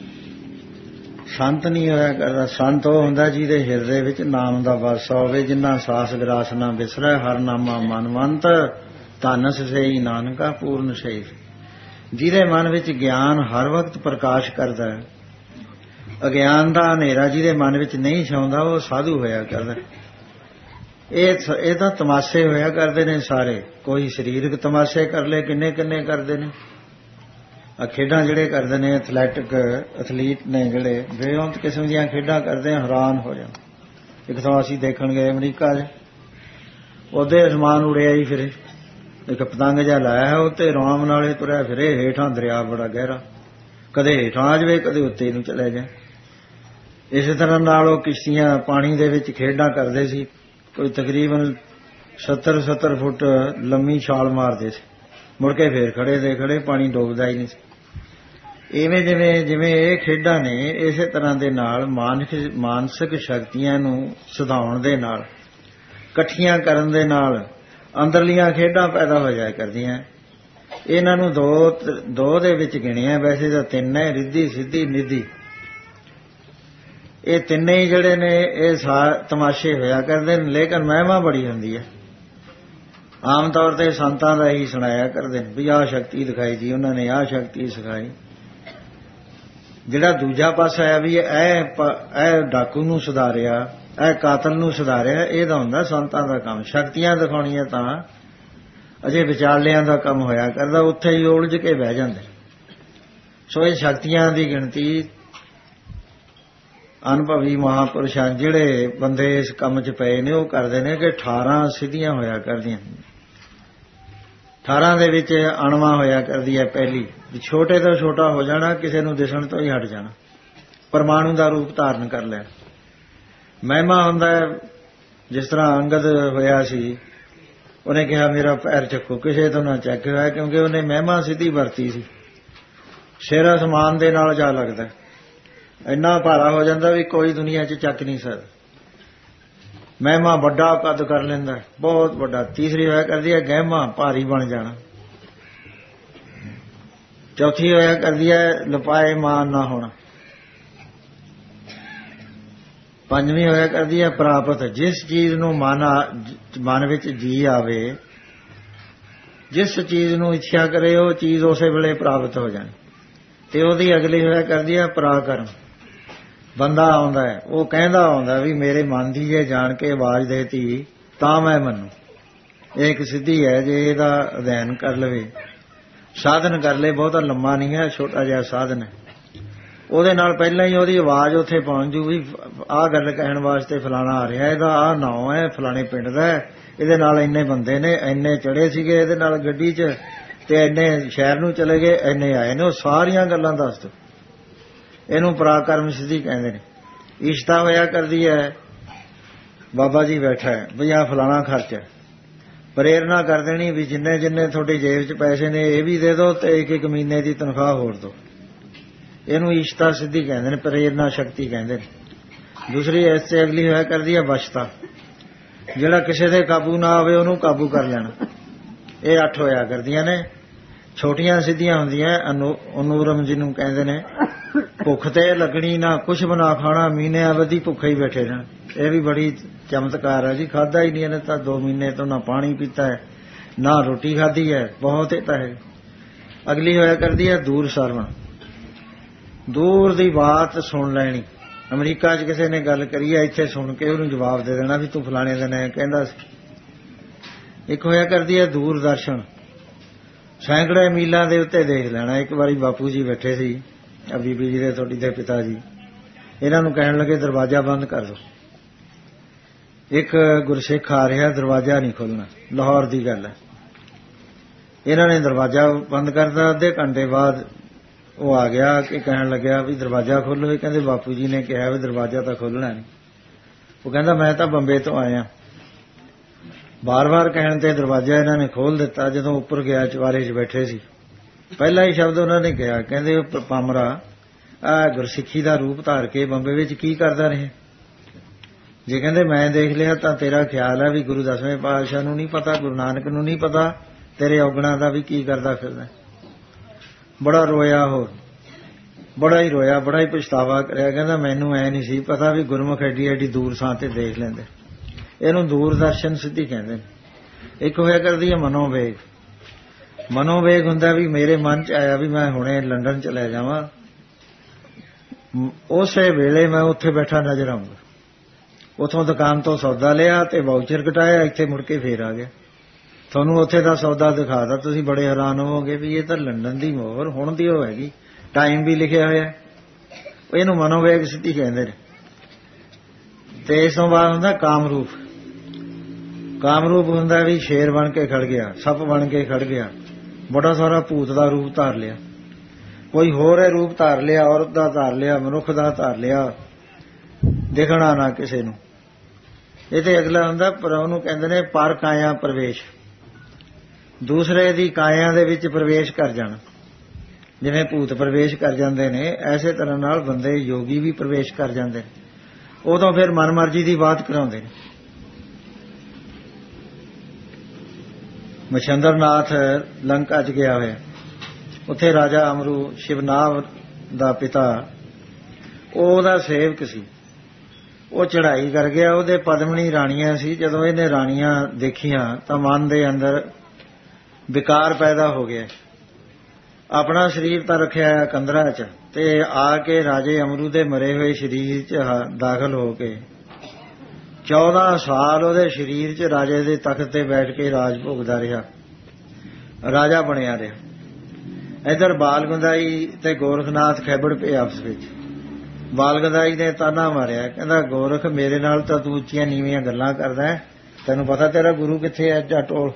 ਸੰਤ ਨਹੀਂ ਹੋਇਆ ਕਰਦਾ। ਸੰਤ ਉਹ ਹੁੰਦਾ ਜਿਹਦੇ ਹਿਰਦੇ ਵਿੱਚ ਨਾਮ ਦਾ ਵਾਸਾ ਹੋਵੇ, ਜਿੰਨਾ ਸਾਸ ਗਰਾਸ ਨਾ ਵਿਸਰੈ, ਹਰ ਨਾਮਾ ਮਨਵੰਤ, ਧਨ ਸਈ ਨਾਨਕਾ ਪੂਰਨ ਸਈ। ਜਿਹਦੇ ਮਨ ਵਿੱਚ ਗਿਆਨ ਹਰ ਵਕਤ ਪ੍ਰਕਾਸ਼ ਕਰਦਾ ਹੈ। ਅਗਿਆਨ ਦਾ ਹਨੇਰਾ ਜਿਹਦੇ ਮਨ ਵਿੱਚ ਨਹੀਂ ਛਾਉਂਦਾ, ਉਹ ਸਾਧੂ ਹੋਇਆ ਕਰਦਾ। ਇਹ ਇਹ ਤਾਂ ਤਮਾਸ਼ੇ ਹੋਇਆ ਕਰਦੇ ਨੇ ਸਾਰੇ। ਕੋਈ ਸਰੀਰਕ ਤਮਾਸ਼ੇ ਕਰ ਲਏ, ਕਿੰਨੇ ਕਿੰਨੇ ਕਰਦੇ ਨੇ। ਆ ਖੇਡਾਂ ਜਿਹੜੇ ਕਰਦੇ ਨੇ, ਐਥਲੈਟਿਕ ਐਥਲੀਟ ਨੇ ਜਿਹੜੇ ਬੇਅੰਤ ਕਿਸਮ ਦੀਆਂ ਖੇਡਾਂ ਕਰਦੇ, ਹੈਰਾਨ ਹੋ ਜਾਣ। ਇੱਕ ਤਾਂ ਅਸੀਂ ਦੇਖਣ ਗਏ ਅਮਰੀਕਾ 'ਚ, ਉਹਦੇ ਅਸਮਾਨ ਉੜਿਆ ਹੀ ਫਿਰੇ, ਇੱਕ ਪਤੰਗ ਜਿਹਾ ਲਾਇਆ, ਉੱਤੇ ਆਰਾਮ ਨਾਲੇ ਤੁਰਿਆ ਫਿਰੇ। ਹੇਠਾਂ ਦਰਿਆ ਬੜਾ ਗਹਿਰਾ, ਕਦੇ ਹੇਠਾਂ ਆ ਜਾਵੇ, ਕਦੇ ਉੱਤੇ ਨੂੰ ਚਲੇ ਜਾਏ। ਇਸੇ ਤਰ੍ਹਾਂ ਨਾਲ ਉਹ ਕਿਸ਼ਤੀਆਂ ਪਾਣੀ ਦੇ ਵਿੱਚ ਖੇਡਾਂ ਕਰਦੇ ਸੀ। ਕੋਈ ਤਕਰੀਬਨ ਸੱਤਰ ਸੱਤਰ ਫੁੱਟ ਲੰਮੀ ਛਾਲ ਮਾਰਦੇ ਸੀ, ਮੁੜ ਕੇ ਫੇਰ ਖੜੇ ਦੇ ਖੜੇ, ਪਾਣੀ ਡੋਬਦਾ ਹੀ ਨਹੀਂ ਸੀ। ਇਵੇਂ ਜਿਵੇਂ ਜਿਵੇਂ ਇਹ ਖੇਡਾਂ ਨੇ, ਇਸੇ ਤਰ੍ਹਾਂ ਦੇ ਨਾਲ ਮਾਨਸਿਕ ਮਾਨਸਿਕ ਸ਼ਕਤੀਆਂ ਨੂੰ ਸੁਧਾਉਣ ਦੇ ਨਾਲ, ਇਕੱਠੀਆਂ ਕਰਨ ਦੇ ਨਾਲ ਅੰਦਰਲੀਆਂ ਖੇਡਾਂ ਪੈਦਾ ਹੋ ਜਾਇਆ ਕਰਦੀਆਂ। ਇਹਨਾਂ ਨੂੰ ਦੋ ਦੋ ਦੇ ਵਿੱਚ ਗਿਣਿਆ, ਵੈਸੇ ਤਾਂ ਤਿੰਨ ਹੈ, ਰਿੱਧੀ ਸਿੱਧੀ ਨਿੱਧੀ। ਇਹ ਤਿੰਨੇ ਹੀ ਜਿਹੜੇ ਨੇ ਇਹ ਤਮਾਸ਼ੇ ਹੋਇਆ ਕਰਦੇ ਨੇ, ਲੇਕਿਨ ਮਹਿਮਾ ਬੜੀ ਹੁੰਦੀ ਹੈ। ਆਮ ਤੌਰ ਤੇ ਸੰਤਾਂ ਦਾ ਹੀ ਸੁਣਾਇਆ ਕਰਦੇ ਨੇ ਵੀ ਆਹ ਸ਼ਕਤੀ ਦਿਖਾਈ ਜੀ ਉਹਨਾਂ ਨੇ, ਆਹ ਸ਼ਕਤੀ ਸਿਖਾਈ। ਜਿਹੜਾ ਦੂਜਾ ਪਾਸਾ ਹੈ ਵੀ ਇਹ ਇਹ ਡਾਕੂ ਨੂੰ ਸੁਧਾਰਿਆ, ਇਹ ਕਾਤਲ ਨੂੰ ਸੁਧਾਰਿਆ, ਇਹਦਾ ਹੁੰਦਾ ਸੰਤਾਂ ਦਾ ਕੰਮ। ਸ਼ਕਤੀਆਂ ਦਿਖਾਉਣੀਆਂ ਤਾਂ ਅਜੇ ਵਿਚਾਲਿਆਂ ਦਾ ਕੰਮ ਹੋਇਆ ਕਰਦਾ, ਉੱਥੇ ਹੀ ਉਲਝ ਕੇ ਬਹਿ ਜਾਂਦੇ। ਸੋ ਇਹ ਸ਼ਕਤੀਆਂ ਦੀ ਗਿਣਤੀ ਅਨੁਭਵੀ ਮਹਾਂਪੁਰਸ਼ਾਂ ਜਿਹੜੇ ਬੰਦੇ ਇਸ ਕੰਮ 'ਚ ਪਏ ਨੇ ਉਹ ਕਰਦੇ ਨੇ ਕਿ ਅਠਾਰਾਂ ਸਿੱਧੀਆਂ ਹੋਇਆ ਕਰਦੀਆਂ। ਅਠਾਰਾਂ ਦੇ ਵਿੱਚ ਅਣਵਾ ਹੋਇਆ ਕਰਦੀ ਹੈ। ਪਹਿਲੀ ਛੋਟੇ ਤੋਂ ਛੋਟਾ ਹੋ ਜਾਣਾ, ਕਿਸੇ ਨੂੰ ਦਿਸਣ ਤੋਂ ਹੀ ਹਟ ਜਾਣਾ, ਪਰਮਾਣੂ ਦਾ ਰੂਪ ਧਾਰਨ ਕਰ ਲਿਆ। ਮਹਿਮਾ ਹੁੰਦਾ ਜਿਸ ਤਰ੍ਹਾਂ ਅੰਗਦ ਹੋਇਆ ਸੀ, ਉਹਨੇ ਕਿਹਾ ਮੇਰਾ ਪੈਰ ਚੱਕੋ, ਕਿਸੇ ਤੋਂ ਨਾ ਚੱਕ ਹੋਇਆ, ਕਿਉਂਕਿ ਉਹਨੇ ਮਹਿਮਾ ਸਿੱਧੀ ਵਰਤੀ ਸੀ। ਸਿਰ ਅਸਮਾਨ ਦੇ ਨਾਲ ਜਾ ਲੱਗਦਾ, ਇੰਨਾ ਭਾਰਾ ਹੋ ਜਾਂਦਾ ਵੀ ਕੋਈ ਦੁਨੀਆ 'ਚ ਚੱਕ ਨਹੀਂ ਸਕਦਾ। ਮਹਿਮਾ ਵੱਡਾ ਕੱਦ ਕਰ ਲੈਂਦਾ, ਬਹੁਤ ਵੱਡਾ। ਤੀਸਰੀ ਹੋਇਆ ਕਰਦੀ ਹੈ ਗਹਿਮਾ, ਭਾਰੀ ਬਣ ਜਾਣਾ। ਚੌਥੀ ਹੋਇਆ ਕਰਦੀ ਹੈ ਲਪਾਏ ਮਾਨ ਨਾ ਹੋਣਾ। ਪੰਜਵੀਂ ਹੋਇਆ ਕਰਦੀ ਹੈ ਪ੍ਰਾਪਤ, ਜਿਸ ਚੀਜ਼ ਨੂੰ ਮਨ ਮਨ ਵਿੱਚ ਜੀ ਆਵੇ, ਜਿਸ ਚੀਜ਼ ਨੂੰ ਇੱਛਾ ਕਰੇ ਉਹ ਚੀਜ਼ ਉਸੇ ਵੇਲੇ ਪ੍ਰਾਪਤ ਹੋ ਜਾਣੀ। ਤੇ ਉਹਦੀ ਅਗਲੀ ਹੋਇਆ ਕਰਦੀ ਹੈ ਪਰਾਕਰਮ। ਬੰਦਾ ਆਉਂਦਾ ਹੈ, ਉਹ ਕਹਿੰਦਾ ਆਉਂਦਾ ਵੀ ਮੇਰੇ ਮਨ ਦੀ ਜੇ ਜਾਣ ਕੇ ਆਵਾਜ਼ ਦੇਤੀ ਤਾਂ ਮੈਂ ਮੰਨੂ। ਇਹ ਇੱਕ ਸਿੱਧੀ ਹੈ, ਜੇ ਇਹਦਾ ਅਧਿਐਨ ਕਰ ਲਵੇ, ਸਾਧਨ ਕਰ ਲਏ, ਬਹੁਤਾ ਲੰਮਾ ਨਹੀਂ ਹੈ, ਛੋਟਾ ਜਿਹਾ ਸਾਧਨ ਹੈ। ਉਹਦੇ ਨਾਲ ਪਹਿਲਾਂ ਹੀ ਉਹਦੀ ਆਵਾਜ਼ ਉੱਥੇ ਪਹੁੰਚ ਜੂ ਵੀ ਆਹ ਗੱਲ ਕਹਿਣ ਵਾਸਤੇ ਫਲਾਣਾ ਆ ਰਿਹਾ, ਇਹਦਾ ਆਹ ਨਾਂ ਹੈ, ਫਲਾਣੇ ਪਿੰਡ ਦਾ, ਇਹਦੇ ਨਾਲ ਇੰਨੇ ਬੰਦੇ ਨੇ, ਇੰਨੇ ਚੜੇ ਸੀਗੇ ਇਹਦੇ ਨਾਲ ਗੱਡੀ 'ਚ, ਤੇ ਇੰਨੇ ਸ਼ਹਿਰ ਨੂੰ ਚਲੇ ਗਏ, ਇੰਨੇ ਆਏ ਨੇ, ਉਹ ਸਾਰੀਆਂ ਗੱਲਾਂ ਦੱਸ ਦੋ। ਇਹਨੂੰ ਪਰਾਕਰਮ ਸਿੱਧੀ ਕਹਿੰਦੇ ਨੇ। ਇਸ਼ਤਾ ਹੋਇਆ ਕਰਦੀ ਹੈ ਬਾਬਾ ਜੀ ਬੈਠਾ ਹੈ ਵੀ ਆਹ ਫਲਾਣਾ ਖਰਚ ਹੈ, ਪ੍ਰੇਰਨਾ ਕਰ ਦੇਣੀ ਵੀ ਜਿੰਨੇ ਜਿੰਨੇ ਤੁਹਾਡੀ ਜੇਬ 'ਚ ਪੈਸੇ ਨੇ ਇਹ ਵੀ ਦੇ ਦਿਓ ਤੇ ਇੱਕ ਇੱਕ ਮਹੀਨੇ ਦੀ ਤਨਖਾਹ ਹੋਰ ਦਿਓ। ਇਹਨੂੰ ਇਸ਼ਤਾ ਸਿੱਧੀ ਕਹਿੰਦੇ ਨੇ, ਪ੍ਰੇਰਨਾ ਸ਼ਕਤੀ ਕਹਿੰਦੇ ਨੇ। ਦੂਸਰੀ ਇਸ ਤੇ ਅਗਲੀ ਹੋਇਆ ਕਰਦੀ ਹੈ ਵਸ਼ਤਾ, ਜਿਹੜਾ ਕਿਸੇ ਦੇ ਕਾਬੂ ਨਾ ਆਵੇ ਉਹਨੂੰ ਕਾਬੂ ਕਰ ਲੈਣਾ। ਇਹ ਅੱਠ ਹੋਇਆ ਕਰਦੀਆਂ ਨੇ। ਛੋਟੀਆਂ ਸਿੱਧੀਆਂ ਹੁੰਦੀਆਂ ਅਨੂਰਮ ਜਿਹਨੂੰ ਕਹਿੰਦੇ ਨੇ, ਭੁੱਖ ਤੇ ਲੱਗਣੀ ਨਾ, ਕੁਛ ਬਣਾ ਖਾਣਾ, ਮਹੀਨੇ ਅਵਧੀ ਭੁੱਖੇ ਹੀ ਬੈਠੇ ਰਹਿਣ। ਇਹ ਵੀ ਬੜੀ ਚਮਤਕਾਰ ਹੈ ਜੀ, ਖਾਧਾ ਹੀ ਨਹੀਂ ਇਹਨੇ ਤਾਂ ਦੋ ਮਹੀਨੇ ਤੋਂ, ਨਾ ਪਾਣੀ ਪੀਤਾ ਹੈ ਨਾ ਰੋਟੀ ਖਾਧੀ ਹੈ, ਬਹੁਤ ਇਹ ਤਾਂ ਹੈ। ਅਗਲੀ ਹੋਇਆ ਕਰਦੀ ਹੈ ਦੂਰ ਸਰਵਣ, ਦੂਰ ਦੀ ਬਾਤ ਸੁਣ ਲੈਣੀ। ਅਮਰੀਕਾ 'ਚ ਕਿਸੇ ਨੇ ਗੱਲ ਕਰੀ ਹੈ, ਇੱਥੇ ਸੁਣ ਕੇ ਉਹਨੂੰ ਜਵਾਬ ਦੇ ਦੇਣਾ ਵੀ ਤੂੰ ਫਲਾਣੇ ਦਿਨ ਐ ਕਹਿੰਦਾ ਸੀ। ਇੱਕ ਹੋਇਆ ਕਰਦੀ ਹੈ ਦੂਰਦਰਸ਼ਨ, ਸੈਂਕੜੇ ਮੀਲਾਂ ਦੇ ਉੱਤੇ ਦੇਖ ਲੈਣਾ। ਇੱਕ ਵਾਰੀ ਬਾਪੂ ਜੀ ਬੈਠੇ ਸੀ, ਬੀਬੀ ਜੀ ਦੇ ਤੁਹਾਡੀ ਦੇ ਪਿਤਾ ਜੀ, ਇਹਨਾਂ ਨੂੰ ਕਹਿਣ ਲੱਗੇ ਦਰਵਾਜ਼ਾ ਬੰਦ ਕਰ ਦਿਓ। ਇੱਕ ਗੁਰਸਿੱਖ ਆ ਰਿਹਾ, ਦਰਵਾਜ਼ਾ ਨਹੀਂ ਖੋਲ੍ਹਣਾ, ਲਾਹੌਰ ਦੀ ਗੱਲ ਹੈ। ਇਹਨਾਂ ਨੇ ਦਰਵਾਜ਼ਾ ਬੰਦ ਕਰਤਾ। ਅੱਧੇ ਘੰਟੇ ਬਾਅਦ ਉਹ ਆ ਗਿਆ ਕਿ ਕਹਿਣ ਲੱਗਿਆ ਵੀ ਦਰਵਾਜ਼ਾ ਖੋਲ੍ਹੋ। ਇਹ ਕਹਿੰਦੇ ਬਾਪੂ ਜੀ ਨੇ ਕਿਹਾ ਵੀ ਦਰਵਾਜ਼ਾ ਤਾਂ ਖੋਲ੍ਹਣਾ ਨਹੀਂ। ਉਹ ਕਹਿੰਦਾ ਮੈਂ ਤਾਂ ਬੰਬੇ ਤੋਂ ਆਇਆ। ਬਾਰ-ਬਾਰ ਕਹਿਣ ਤੇ ਦਰਵਾਜ਼ਾ ਇਹਨਾਂ ਨੇ ਖੋਲ੍ਹ ਦਿੱਤਾ। ਜਦੋਂ ਉੱਪਰ ਗਿਆ, ਚੁਬਾਰੇ 'ਚ ਬੈਠੇ ਸੀ, ਪਹਿਲਾ ਹੀ ਸ਼ਬਦ ਉਹਨਾਂ ਨੇ ਕਿਹਾ, ਕਹਿੰਦੇ ਪਾਮਰਾ, ਆਹ ਗੁਰਸਿੱਖੀ ਦਾ ਰੂਪ ਧਾਰ ਕੇ ਬੰਬੇ ਵਿੱਚ ਕੀ ਕਰਦਾ ਰਹੇ? ਜੇ ਕਹਿੰਦੇ ਮੈਂ ਦੇਖ ਲਿਆ ਤਾਂ ਤੇਰਾ ਖਿਆਲ ਹੈ ਵੀ ਗੁਰੂ ਦਸਵੇਂ ਪਾਤਸ਼ਾਹ ਨੂੰ ਨਹੀਂ ਪਤਾ, ਗੁਰੂ ਨਾਨਕ ਨੂੰ ਨਹੀਂ ਪਤਾ, ਤੇਰੇ ਔਗਣਾ ਦਾ ਵੀ ਕੀ ਕਰਦਾ ਫਿਰਦਾ। ਬੜਾ ਰੋਇਆ, ਹੋਰ ਬੜਾ ਹੀ ਰੋਇਆ, ਬੜਾ ਹੀ ਪਛਤਾਵਾ ਕਰਿਆ। ਕਹਿੰਦਾ ਮੈਨੂੰ ਐ ਨਹੀਂ ਸੀ ਪਤਾ ਵੀ ਗੁਰਮੁਖ ਐਡੀ ਐਡੀ ਦੂਰ ਥਾਂ ਤੇ ਦੇਖ ਲੈਂਦੇ। ਇਹਨੂੰ ਦੂਰਦਰਸ਼ਨ ਸਿੱਧੀ ਕਹਿੰਦੇ ਨੇ। ਇੱਕ ਹੋਇਆ ਕਰਦੀ ਹੈ ਮਨੋਵੇਗ। ਮਨੋਵੇਗ ਹੁੰਦਾ ਵੀ ਮੇਰੇ ਮਨ 'ਚ ਆਇਆ ਵੀ ਮੈਂ ਹੁਣੇ ਲੰਡਨ ਚਲਾ ਜਾਵਾਂ, ਉਸੇ ਵੇਲੇ ਮੈਂ ਉੱਥੇ ਬੈਠਾ ਨਜ਼ਰ ਆਊਂਗਾ। ਉੱਥੋਂ ਦੁਕਾਨ ਤੋਂ ਸੌਦਾ ਲਿਆ ਤੇ ਵਾਊਚਰ ਕਟਾਇਆ, ਇੱਥੇ ਮੁੜ ਕੇ ਫੇਰ ਆ ਗਿਆ। ਤੁਹਾਨੂੰ ਉੱਥੇ ਦਾ ਸੌਦਾ ਦਿਖਾਦਾ, ਤੁਸੀਂ ਬੜੇ ਹੈਰਾਨ ਹੋਵੋਗੇ ਵੀ ਇਹ ਤਾਂ ਲੰਡਨ ਦੀ ਮੋਹਰ ਹੁਣ ਦੀ ਉਹ ਹੈਗੀ, ਟਾਈਮ ਵੀ ਲਿਖਿਆ ਹੋਇਆ। ਇਹਨੂੰ ਮਨੋਵੇਗ ਸਿੱਧੀ ਕਹਿੰਦੇ ਨੇ। ਤੇ ਇਸ ਤੋਂ ਬਾਅਦ ਹੁੰਦਾ ਕਾਮਰੂਪ। ਕਾਮਰੂਪ ਹੁੰਦਾ ਵੀ ਸ਼ੇਰ ਬਣ ਕੇ ਖੜ ਗਿਆ, ਸੱਪ ਬਣ ਕੇ ਖੜ ਗਿਆ, ਬੜਾ ਸਾਰਾ ਭੂਤ ਦਾ ਰੂਪ ਧਾਰ ਲਿਆ, ਕੋਈ ਹੋਰ ਹੈ ਰੂਪ ਧਾਰ ਲਿਆ, ਔਰਤ ਦਾ ਧਾਰ ਲਿਆ, ਮਨੁੱਖ ਦਾ ਧਾਰ ਲਿਆ, ਦਿਖਣਾ ਨਾ ਕਿਸੇ ਨੂੰ। ਇਹ ਤੇ ਅਗਲਾ ਹੁੰਦਾ, ਪਰ ਉਹਨੂੰ ਕਹਿੰਦੇ ਨੇ ਪਰ ਕਾਇਆ ਪ੍ਰਵੇਸ਼, ਦੂਸਰੇ ਦੀ ਕਾਇਆ ਦੇ ਵਿੱਚ ਪ੍ਰਵੇਸ਼ ਕਰ ਜਾਣਾ। ਜਿਵੇਂ ਭੂਤ ਪ੍ਰਵੇਸ਼ ਕਰ ਜਾਂਦੇ ਨੇ, ਐਸੇ ਤਰ੍ਹਾਂ ਨਾਲ ਬੰਦੇ ਯੋਗੀ ਵੀ ਪ੍ਰਵੇਸ਼ ਕਰ ਜਾਂਦੇ ਨੇ। ਉਦੋਂ ਫਿਰ ਮਨਮਰਜ਼ੀ ਦੀ ਬਾਤ ਕਰਾਉਂਦੇ ਨੇ। ਮਛੰਦਰਨਾਥ ਲੰਕਾ 'ਚ ਗਿਆ ਹੋਇਆ, ਉੱਥੇ ਰਾਜਾ ਅਮਰੂ, ਸ਼ਿਵਨਾਵ ਦਾ ਪਿਤਾ, ਉਹਦਾ ਸੇਵਕ ਸੀ। ਉਹ ਚੜ੍ਹਾਈ ਕਰ ਗਿਆ। ਉਹਦੇ ਪਦਮਣੀ ਰਾਣੀਆਂ ਸੀ। ਜਦੋਂ ਇਹਨੇ ਰਾਣੀਆਂ ਦੇਖੀਆਂ ਤਾਂ ਮਨ ਦੇ ਅੰਦਰ ਵਿਕਾਰ ਪੈਦਾ ਹੋ ਗਿਆ। ਆਪਣਾ ਸਰੀਰ ਤਾਂ ਰੱਖਿਆ ਕੰਦਰਾ 'ਚ, ਤੇ ਆ ਕੇ ਰਾਜੇ ਅਮਰੂ ਦੇ ਮਰੇ ਹੋਏ ਸਰੀਰ 'ਚ ਦਾਖਲ ਹੋ ਕੇ ਚੌਦਾਂ ਸਾਲ ਉਹਦੇ ਸਰੀਰ 'ਚ ਰਾਜੇ ਦੇ ਤਖਤ ਤੇ ਬੈਠ ਕੇ ਰਾਜ ਭੋਗਦਾ ਰਿਹਾ, ਰਾਜਾ ਬਣਿਆ ਰਿਹਾ। ਇੱਧਰ ਬਾਲਗੰਦਾਈ ਤੇ ਗੋਰਖਨਾਥ ਖੈਬੜ ਪਏ ਆਪਸ ਵਿੱਚ। ਬਾਲਗੰਦਾਈ ਨੇ ਤਾਨਾ ਮਾਰਿਆ, ਕਹਿੰਦਾ ਗੋਰਖ ਮੇਰੇ ਨਾਲ ਤਾਂ ਤੂੰ ਉੱਚੀਆਂ ਨੀਵੀਆਂ ਗੱਲਾਂ ਕਰਦਾ, ਤੈਨੂੰ ਪਤਾ ਤੇਰਾ ਗੁਰੂ ਕਿੱਥੇ ਹੈ? ਜਾ ਟੋਲ,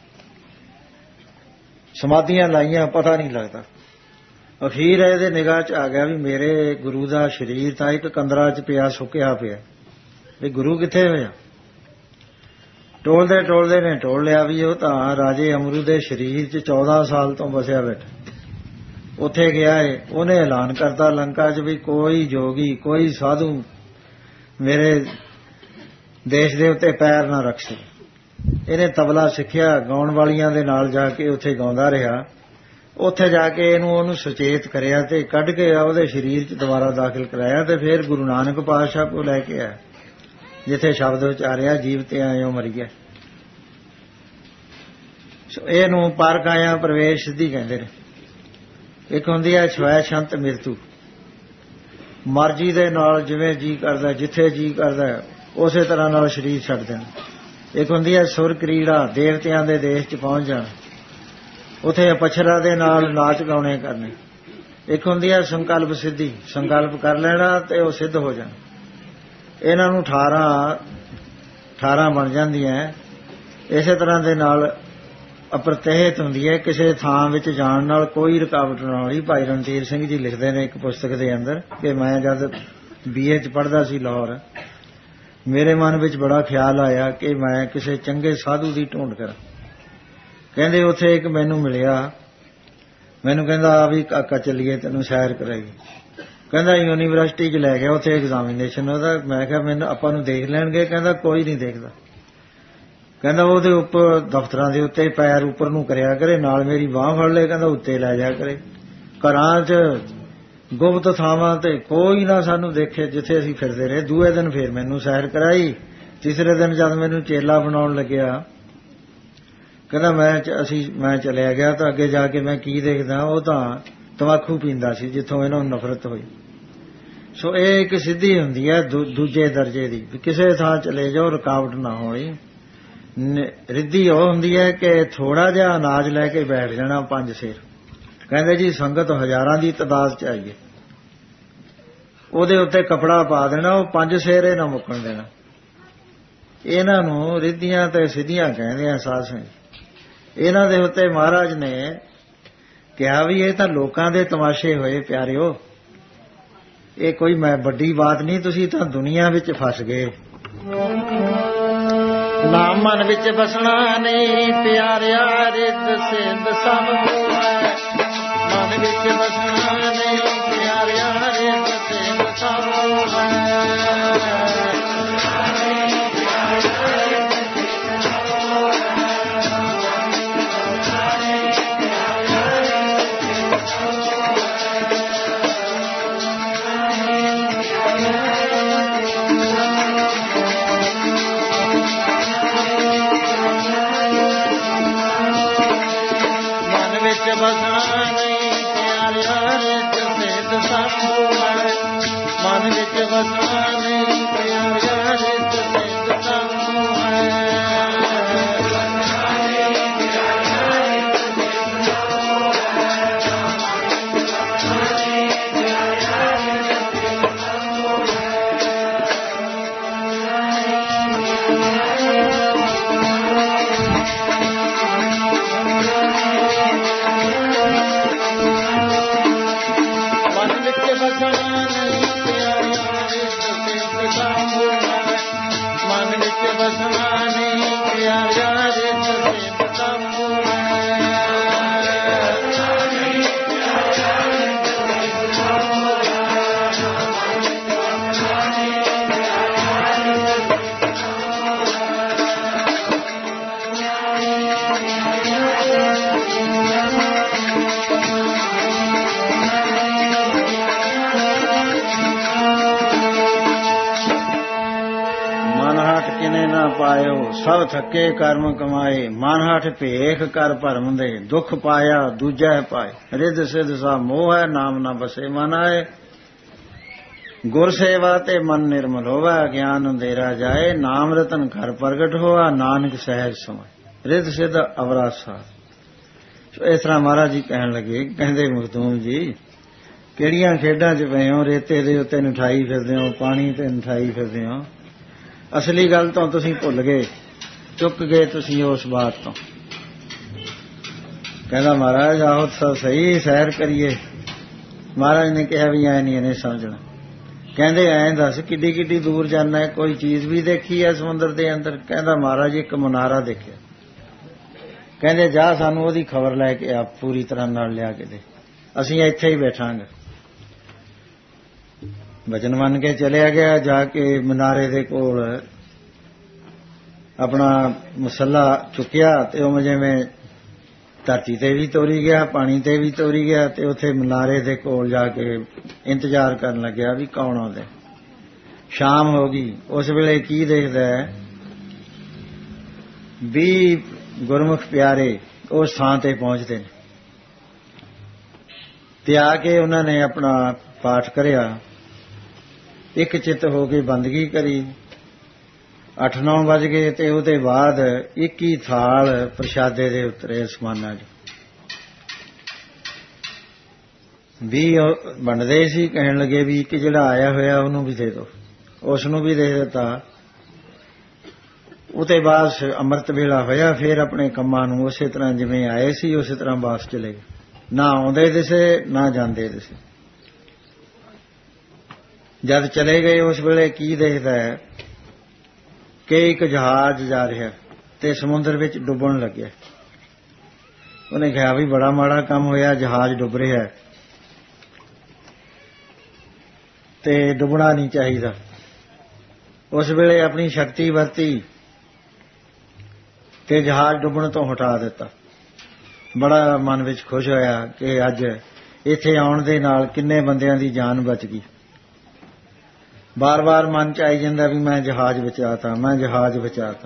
ਸਮਾਧੀਆਂ ਲਾਈਆਂ, ਪਤਾ ਨਹੀਂ ਲੱਗਦਾ। ਅਖੀਰ ਇਹਦੇ ਨਿਗਾਹ 'ਚ ਆ ਗਿਆ ਵੀ ਮੇਰੇ ਗੁਰੂ ਦਾ ਸਰੀਰ ਤਾਂ ਇੱਕ ਕੰਦਰਾ 'ਚ ਪਿਆ, ਸੁੱਕਿਆ ਪਿਆ, ਵੀ ਗੁਰੂ ਕਿੱਥੇ ਹੋਇਆ? ਟੋਲਦੇ ਟੋਲਦੇ ਨੇ ਟੋਲ ਲਿਆ ਵੀ ਉਹ ਤਾਂ ਰਾਜੇ ਅਮਰੂ ਦੇ ਸਰੀਰ 'ਚ ਚੌਦਾਂ ਸਾਲ ਤੋਂ ਵਸਿਆ ਬੈਠਾ। ਉੱਥੇ ਗਿਆ ਏ, ਉਹਨੇ ਐਲਾਨ ਕਰਤਾ ਲੰਕਾ 'ਚ ਵੀ ਕੋਈ ਜੋਗੀ, ਕੋਈ ਸਾਧੂ ਮੇਰੇ ਦੇਸ਼ ਦੇ ਉੱਤੇ ਪੈਰ ਨਾ ਰੱਖ ਸਕੇ। ਇਹਨੇ ਤਬਲਾ ਸਿੱਖਿਆ, ਗਾਉਣ ਵਾਲੀਆਂ ਦੇ ਨਾਲ ਜਾ ਕੇ ਉੱਥੇ ਗਾਉਂਦਾ ਰਿਹਾ। ਉੱਥੇ ਜਾ ਕੇ ਇਹਨੂੰ ਉਹਨੂੰ ਸੁਚੇਤ ਕਰਿਆ ਤੇ ਕੱਢ ਕੇ ਉਹਦੇ ਸਰੀਰ 'ਚ ਦੁਬਾਰਾ ਦਾਖਲ ਕਰਾਇਆ ਤੇ ਫਿਰ ਗੁਰੂ ਨਾਨਕ ਪਾਤਸ਼ਾਹ ਕੋਲ ਲੈ ਕੇ ਆਇਆ, ਜਿੱਥੇ ਸ਼ਬਦ ਉਚਾਰਿਆ ਜੀਵ ਤੇ ਆਇਓ ਮਰੀਏ। ਇਹਨੂੰ ਪਰ ਕਾਇਆ ਪ੍ਰਵੇਸ਼ ਸਿੱਧੀ ਕਹਿੰਦੇ ਨੇ। ਇੱਕ ਹੁੰਦੀ ਹੈ ਸਵੈ ਸ਼ੰਤ ਮਿਰਤੂ, ਮਰਜ਼ੀ ਦੇ ਨਾਲ ਜਿਵੇਂ ਜੀ ਕਰਦਾ, ਜਿੱਥੇ ਜੀ ਕਰਦਾ ਉਸੇ ਤਰ੍ਹਾਂ ਨਾਲ ਸਰੀਰ ਛੱਡ ਦੇਣਾ। ਇੱਕ ਹੁੰਦੀ ਹੈ ਸੁਰ ਕ੍ਰੀੜਾ, ਦੇਵਤਿਆਂ ਦੇ ਦੇਸ਼ 'ਚ ਪਹੁੰਚ ਜਾਣਾ, ਉੱਥੇ ਅਪਛਰਾ ਦੇ ਨਾਲ ਨਾਚ ਗਾਉਣੇ ਕਰਨੇ। ਇੱਕ ਹੁੰਦੀ ਹੈ ਸੰਕਲਪ ਸਿੱਧੀ, ਸੰਕਲਪ ਕਰ ਲੈਣਾ ਤੇ ਉਹ ਸਿੱਧ ਹੋ ਜਾਣਾ। ਇਹਨਾਂ ਨੂੰ ਅਠਾਰਾਂ ਅਠਾਰਾਂ ਬਣ ਜਾਂਦੀਆਂ। ਇਸੇ ਤਰ੍ਹਾਂ ਦੇ ਨਾਲ ਅਪ੍ਰਤਿਹਤ ਹੁੰਦੀ ਹੈ, ਕਿਸੇ ਥਾਂ ਵਿੱਚ ਜਾਣ ਨਾਲ ਕੋਈ ਰੁਕਾਵਟ ਨਾ ਹੋਈ। ਭਾਈ ਰਣਧੀਰ ਸਿੰਘ ਜੀ ਲਿਖਦੇ ਨੇ ਇੱਕ ਪੁਸਤਕ ਦੇ ਅੰਦਰ ਕਿ ਮੈਂ ਜਦ ਬੀਏ 'ਚ ਪੜ੍ਹਦਾ ਸੀ ਲਾਹੌਰ, ਮੇਰੇ ਮਨ ਵਿੱਚ ਬੜਾ ਖਿਆਲ ਆਇਆ ਕਿ ਮੈਂ ਕਿਸੇ ਚੰਗੇ ਸਾਧੂ ਦੀ ਢੂੰਡ ਕਰਾਂ। ਕਹਿੰਦੇ ਉੱਥੇ ਇੱਕ ਮੈਨੂੰ ਮਿਲਿਆ, ਮੈਨੂੰ ਕਹਿੰਦਾ ਆ ਵੀ ਕਾਕਾ ਚੱਲੀਏ ਤੈਨੂੰ ਸੈਰ ਕਰਾਈਏ। ਕਹਿੰਦਾ ਯੂਨੀਵਰਸਿਟੀ 'ਚ ਲੈ ਗਿਆ, ਉੱਥੇ ਐਗਜ਼ਾਮੀਨੇਸ਼ਨ ਉਹਦਾ। ਮੈਂ ਕਿਹਾ ਮੈਨੂੰ ਆਪਾਂ ਨੂੰ ਦੇਖ ਲੈਣਗੇ? ਕਹਿੰਦਾ ਕੋਈ ਨਹੀਂ ਦੇਖਦਾ। ਕਹਿੰਦਾ ਉਹਦੇ ਉੱਪਰ ਦਫ਼ਤਰਾਂ ਦੇ ਉੱਤੇ ਪੈਰ ਉੱਪਰ ਨੂੰ ਕਰਿਆ ਕਰੇ, ਨਾਲ ਮੇਰੀ ਬਾਂਹ ਫੜ ਲੈ, ਕਹਿੰਦਾ ਉੱਤੇ ਲੈ ਜਾ ਕਰੇ। ਘਰਾਂ 'ਚ ਗੁਪਤ ਥਾਵਾਂ ਤੇ ਕੋਈ ਨਾ ਸਾਨੂੰ ਦੇਖੇ, ਜਿੱਥੇ ਅਸੀਂ ਫਿਰਦੇ ਰਹੇ। ਦੂਏ ਦਿਨ ਫਿਰ ਮੈਨੂੰ ਸੈਰ ਕਰਾਈ। ਤੀਸਰੇ ਦਿਨ ਜਦ ਮੈਨੂੰ ਚੇਲਾ ਬਣਾਉਣ ਲੱਗਿਆ, ਕਹਿੰਦਾ ਮੈਂ ਅਸੀਂ ਮੈਂ ਚਲਿਆ ਗਿਆ ਤਾਂ ਅੱਗੇ ਜਾ ਕੇ ਮੈਂ ਕੀ ਦੇਖਦਾ, ਉਹ ਤਾਂ ਤੰਬਾਕੂ ਪੀਂਦਾ ਸੀ, ਜਿੱਥੋਂ ਇਹਨਾਂ ਨੂੰ ਨਫ਼ਰਤ ਹੋਈ। ਸੋ ਇਹ ਇੱਕ ਸਿੱਧੀ ਹੁੰਦੀ ਹੈ ਦੂਜੇ ਦਰਜੇ ਦੀ, ਕਿਸੇ ਥਾਂ ਚਲੇ ਜਾਓ ਰੁਕਾਵਟ ਨਾ ਹੋਣੀ। ਰਿੱਧੀ ਉਹ ਹੁੰਦੀ ਹੈ ਕਿ ਥੋੜਾ ਜਿਹਾ ਅਨਾਜ ਲੈ ਕੇ ਬੈਠ ਜਾਣਾ ਪੰਜ ਸੇਰ। ਕਹਿੰਦੇ ਜੀ ਸੰਗਤ ਹਜ਼ਾਰਾਂ ਦੀ ਤਾਦਾਦ 'ਚ ਆਈਏ, ਉਹਦੇ ਉੱਤੇ ਕੱਪੜਾ ਪਾ ਦੇਣਾ, ਉਹ ਪੰਜ ਸੇਰੇ ਨਾ ਮੁੱਕਣ ਦੇਣਾ। ਇਹਨਾਂ ਨੂੰ ਰਿੱਧੀਆਂ ਤੇ ਸਿੱਧੀਆਂ ਕਹਿੰਦੇ ਆ ਸਾਧ ਸੰਗਤ। ਇਹਨਾਂ ਦੇ ਉੱਤੇ ਮਹਾਰਾਜ ਨੇ ਕਿਹਾ ਵੀ ਇਹ ਤਾਂ ਲੋਕਾਂ ਦੇ ਤਮਾਸ਼ੇ ਹੋਏ ਪਿਆਰਿਓ, ਇਹ ਕੋਈ ਮੈਂ ਵੱਡੀ ਬਾਤ ਨਹੀਂ, ਤੁਸੀਂ ਤਾਂ ਦੁਨੀਆ ਵਿੱਚ ਫਸ ਗਏ। ਨਾਮ ਮਨ ਵਿੱਚ ਬਸਣਾ ਨਹੀਂ ਪਿਆਰਿਆ, ਰਿੱਧ ਸਿੰਧ ਸਭ ਹੋਏ। ਮਨ ਵਿੱਚ ਬਸਣਾ ਨਹੀਂ ਪਿਆਰਿਆ, ਰਿੱਧ ਸਿੰਧ ਸਭ ਹੋਏ। ਬਸਣਾ ਨਹੀਂ ਪਿਆਰਿਆ, ਰਿੱਧ ਸਿੰਧ ਸਭ ਹੋਏ। ਮਨ ਵਿੱਚ ਬਸਣਾ ਨਹੀਂ ਪਿਆਰਿਆ, ਰਿੱਧ ਸਿੰਧ ਸਭ ਹੋਏ। ਪਾਇਓ ਸਭ ਥੱਕੇ ਕਰਮ ਕਮਾਏ, ਮਨ ਹਠ ਭੇਖ ਕਰ ਭਰਮ ਦੇ। ਦੁੱਖ ਪਾਇਆ ਦੂਜਾ ਪਾਏ, ਰਿੱਧ ਸਿੱਧ ਸਾ ਮੋਹ ਹੈ, ਨਾਮ ਨਾ ਬਸੇ ਮਨ ਆਏ। ਗੁਰ ਸੇਵਾ ਤੇ ਮਨ ਨਿਰਮਲ ਹੋਵਾ, ਗਿਆਨ ਅੰਧੇਰਾ ਜਾਏ। ਨਾਮ ਰਤਨ ਘਰ ਪ੍ਰਗਟ ਹੋਆ, ਨਾਨਕ ਸਹਿਜ ਸਮਾਏ। ਰਿੱਧ ਸਿੱਧ ਅਵਰਾਸਾ। ਇਸ ਤਰ੍ਹਾਂ ਮਹਾਰਾਜ ਜੀ ਕਹਿਣ ਲੱਗੇ, ਕਹਿੰਦੇ ਮਖਦੂਮ ਜੀ ਕਿਹੜੀਆਂ ਖੇਡਾਂ 'ਚ ਪਏ ਹੋ, ਰੇਤੇ ਦੇ ਉੱਤੇ ਨਠਾਈ ਫਿਰਦੇ ਹੋ, ਪਾਣੀ ਤੇ ਨਠਾਈ ਫਿਰਦੇ ਹੋ। ਅਸਲੀ ਗੱਲ ਤੋਂ ਤੁਸੀਂ ਭੁੱਲ ਗਏ, ਚੁੱਕ ਗਏ ਤੁਸੀਂ ਉਸ ਬਾਤ ਤੋਂ। ਕਹਿੰਦਾ ਮਹਾਰਾਜ ਆਹੋ ਸਭ ਸਹੀ, ਸੈਰ ਕਰੀਏ। ਮਹਾਰਾਜ ਨੇ ਕਿਹਾ ਵੀ ਐ ਨਹੀਂ ਇਹਨੇ ਸਮਝਣਾ। ਕਹਿੰਦੇ ਐਂ ਦੱਸ ਕਿੱਡੀ ਕਿੱਡੀ ਦੂਰ ਜਾਣਾ ਹੈ, ਕੋਈ ਚੀਜ਼ ਵੀ ਦੇਖੀ ਹੈ ਸਮੁੰਦਰ ਦੇ ਅੰਦਰ? ਕਹਿੰਦਾ ਮਹਾਰਾਜ ਇੱਕ ਮਨਾਰਾ ਦੇਖਿਆ। ਕਹਿੰਦੇ ਜਾ ਸਾਨੂੰ ਉਹਦੀ ਖਬਰ ਲੈ ਕੇ ਆ, ਪੂਰੀ ਤਰ੍ਹਾਂ ਨਾਲ ਲਿਆ ਕੇ ਦੇ, ਅਸੀਂ ਇੱਥੇ ਹੀ ਬੈਠਾਂਗੇ। ਵਚਨ ਮੰਨ ਕੇ ਚਲਿਆ ਗਿਆ। ਜਾ ਕੇ ਮਨਾਰੇ ਦੇ ਕੋਲ ਆਪਣਾ ਮਸੱਲਾ ਚੁੱਕਿਆ ਤੇ ਉਹ ਜਿਵੇਂ ਧਰਤੀ ਤੇ ਵੀ ਤੋਰੀ ਗਿਆ, ਪਾਣੀ ਤੇ ਵੀ ਤੋਰੀ ਗਿਆ, ਤੇ ਉੱਥੇ ਮਨਾਰੇ ਦੇ ਕੋਲ ਜਾ ਕੇ ਇੰਤਜ਼ਾਰ ਕਰਨ ਲੱਗਿਆ ਵੀ ਕੌਣ ਆਉਂਦਾ। ਸ਼ਾਮ ਹੋ ਗਈ। ਉਸ ਵੇਲੇ ਕੀ ਦੇਖਦਾ ਹੈ ਵੀ ਗੁਰਮੁਖ ਪਿਆਰੇ ਉਸ ਥਾਂ ਤੇ ਪਹੁੰਚਦੇ ਨੇ, ਤੇ ਆ ਕੇ ਉਹਨਾਂ ਨੇ ਆਪਣਾ ਪਾਠ ਕਰਿਆ, ਇੱਕ ਚਿੱਤ ਹੋ ਕੇ ਬੰਦਗੀ ਕਰੀ। ਅੱਠ ਨੌ ਵੱਜ ਗਏ ਤੇ ਉਹਦੇ ਬਾਅਦ ਇੱਕੀ ਥਾਲ ਪ੍ਰਸ਼ਾਦੇ ਦੇ ਉਤਰੇ ਅਸਮਾਨਾਂ 'ਚ। ਵੀ ਵੰਡਦੇ ਸੀ, ਕਹਿਣ ਲੱਗੇ ਵੀ ਇੱਕ ਜਿਹੜਾ ਆਇਆ ਹੋਇਆ ਉਹਨੂੰ ਵੀ ਦੇ ਦਿਓ। ਉਸ ਨੂੰ ਵੀ ਦੇ ਦਿੱਤਾ। ਉਹਦੇ ਬਾਅਦ ਅੰਮ੍ਰਿਤ ਵੇਲਾ ਹੋਇਆ। ਫਿਰ ਆਪਣੇ ਕੰਮਾਂ ਨੂੰ ਉਸੇ ਤਰ੍ਹਾਂ ਜਿਵੇਂ ਆਏ ਸੀ ਉਸੇ ਤਰ੍ਹਾਂ ਵਾਪਸ ਚਲੇ ਗਏ। ਨਾ ਆਉਂਦੇ ਦਿਸੇ ਨਾ ਜਾਂਦੇ ਦਿਸੇ। ਜਦ ਚਲੇ ਗਏ ਉਸ ਵੇਲੇ ਕੀ ਦੇਖਦਾ ਹੈ ਕਿ ਇੱਕ ਜਹਾਜ਼ ਜਾ ਰਿਹਾ ਤੇ ਸਮੁੰਦਰ ਵਿੱਚ ਡੁੱਬਣ ਲੱਗਿਆ। ਉਹਨੇ ਕਿਹਾ ਵੀ ਬੜਾ ਮਾੜਾ ਕੰਮ ਹੋਇਆ, ਜਹਾਜ਼ ਡੁੱਬ ਰਿਹਾ ਤੇ ਡੁੱਬਣਾ ਨਹੀਂ ਚਾਹੀਦਾ। ਉਸ ਵੇਲੇ ਆਪਣੀ ਸ਼ਕਤੀ ਵਰਤੀ ਤੇ ਜਹਾਜ਼ ਡੁੱਬਣ ਤੋਂ ਹਟਾ ਦਿੱਤਾ। ਬੜਾ ਮਨ ਵਿੱਚ ਖੁਸ਼ ਹੋਇਆ ਕਿ ਅੱਜ ਇੱਥੇ ਆਉਣ ਦੇ ਨਾਲ ਕਿੰਨੇ ਬੰਦਿਆਂ ਦੀ ਜਾਨ ਬਚ ਗਈ। ਬਾਰ-ਬਾਰ ਮਨ 'ਚ ਆਈ ਜਾਂਦਾ ਵੀ ਮੈਂ ਜਹਾਜ਼ ਬਚਾਤਾ, ਮੈਂ ਜਹਾਜ਼ ਬਚਾਤਾ।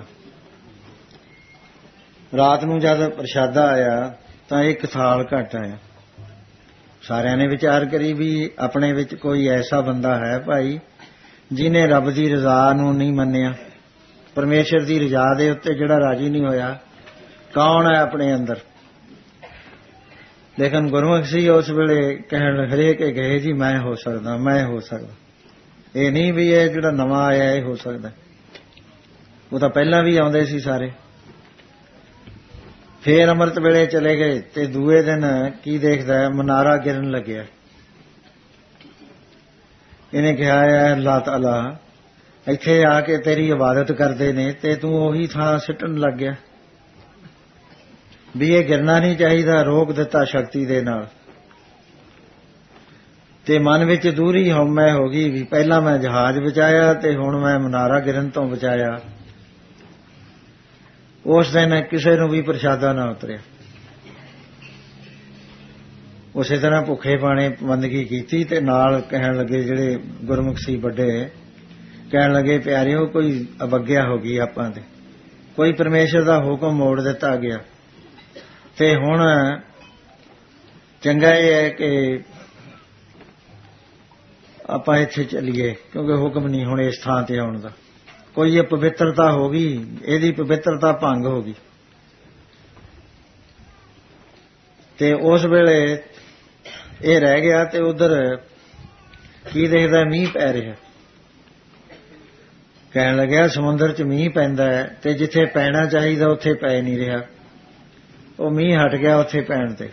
ਰਾਤ ਨੂੰ ਜਦ ਪ੍ਰਸ਼ਾਦਾ ਆਇਆ ਤਾਂ ਇੱਕ ਥਾਲ ਘੱਟ ਆਇਆ। ਸਾਰਿਆਂ ਨੇ ਵਿਚਾਰ ਕਰੀ ਵੀ ਆਪਣੇ ਵਿੱਚ ਕੋਈ ਐਸਾ ਬੰਦਾ ਹੈ ਭਾਈ ਜਿਹਨੇ ਰੱਬ ਦੀ ਰਜ਼ਾ ਨੂੰ ਨਹੀਂ ਮੰਨਿਆ, ਪਰਮੇਸ਼ਰ ਦੀ ਰਜ਼ਾ ਦੇ ਉੱਤੇ ਜਿਹੜਾ ਰਾਜੀ ਨਹੀਂ ਹੋਇਆ। ਕੌਣ ਹੈ ਆਪਣੇ ਅੰਦਰ? ਲੇਕਿਨ ਗੁਰਮੁਖ ਸੀ ਉਸ ਵੇਲੇ ਕਹਿਣ ਹਰੇਕ ਗਏ ਜੀ ਮੈਂ ਹੋ ਸਕਦਾ, ਮੈਂ ਹੋ ਸਕਦਾ। ਇਹ ਨਹੀਂ ਵੀ ਇਹ ਜਿਹੜਾ ਨਵਾਂ ਆਇਆ ਇਹ ਹੋ ਸਕਦਾ, ਉਹ ਤਾਂ ਪਹਿਲਾਂ ਵੀ ਆਉਂਦੇ ਸੀ ਸਾਰੇ। ਫੇਰ ਅੰਮ੍ਰਿਤ ਵੇਲੇ ਚਲੇ ਗਏ ਤੇ ਦੂਏ ਦਿਨ ਕੀ ਦੇਖਦਾ ਹੈ ਮਨਾਰਾ ਗਿਰਨ ਲੱਗਿਆ। ਇਹਨੇ ਕਿਹਾ ਹੈ ਅੱਲਾਹ ਤਾਲਾ ਇੱਥੇ ਆ ਕੇ ਤੇਰੀ ਇਬਾਦਤ ਕਰਦੇ ਨੇ ਤੇ ਤੂੰ ਉਹੀ ਥਾਂ ਸਿੱਟਣ ਲੱਗ ਗਿਆ ਵੀ ਇਹ ਗਿਰਨਾ ਨਹੀਂ ਚਾਹੀਦਾ। ਰੋਕ ਦਿੱਤਾ ਸ਼ਕਤੀ ਦੇ ਨਾਲ। ਤੇ ਮਨ ਵਿੱਚ ਦੂਰੀ ਹਉਮੈ ਹੋ ਗਈ ਵੀ ਪਹਿਲਾਂ ਮੈਂ ਜਹਾਜ਼ ਬਚਾਇਆ ਤੇ ਹੁਣ ਮੈਂ ਮਨਾਰਾ ਗਿਰਨ ਤੋਂ ਬਚਾਇਆ। ਉਸ ਦਿਨ ਕਿਸੇ ਨੂੰ ਵੀ ਪ੍ਰਸ਼ਾਦਾ ਨਾ ਉਤਰਿਆ। ਉਸੇ ਤਰ੍ਹਾਂ ਭੁੱਖੇ ਪਾਣੇ ਬੰਦਗੀ ਕੀਤੀ ਤੇ ਨਾਲ ਕਹਿਣ ਲੱਗੇ ਜਿਹੜੇ ਗੁਰਮੁਖ ਸੀ ਵੱਡੇ, ਕਹਿਣ ਲੱਗੇ ਪਿਆਰਿਓ ਕੋਈ ਅਵੱਗਿਆ ਹੋ ਗਈ ਆਪਾਂ ਤੇ, ਕੋਈ ਪਰਮੇਸ਼ਰ ਦਾ ਹੁਕਮ ਮੋੜ ਦਿੱਤਾ ਗਿਆ ਤੇ ਹੁਣ ਚੰਗਾ ਇਹ ਹੈ ਕਿ ਆਪਾਂ ਇੱਥੇ ਚੱਲੀਏ ਕਿਉਂਕਿ ਹੁਕਮ ਨਹੀਂ ਹੁਣ ਇਸ ਥਾਂ ਤੇ ਆਉਣ ਦਾ। ਕੋਈ ਅਪਵਿੱਤਰਤਾ ਹੋ ਗਈ, ਇਹਦੀ ਪਵਿੱਤਰਤਾ ਭੰਗ ਹੋ ਗਈ। ਤੇ ਉਸ ਵੇਲੇ ਇਹ ਰਹਿ ਗਿਆ ਤੇ ਉਧਰ ਕੀ ਦੇਖਦਾ ਮੀਂਹ ਪੈ ਰਿਹਾ। ਕਹਿਣ ਲੱਗਿਆ ਸਮੁੰਦਰ 'ਚ ਮੀਂਹ ਪੈਂਦਾ ਹੈ ਤੇ ਜਿੱਥੇ ਪੈਣਾ ਚਾਹੀਦਾ ਉੱਥੇ ਪੈ ਨਹੀਂ ਰਿਹਾ। ਉਹ ਮੀਂਹ ਹਟ ਗਿਆ ਉੱਥੇ ਪੈਣ ਤੇ।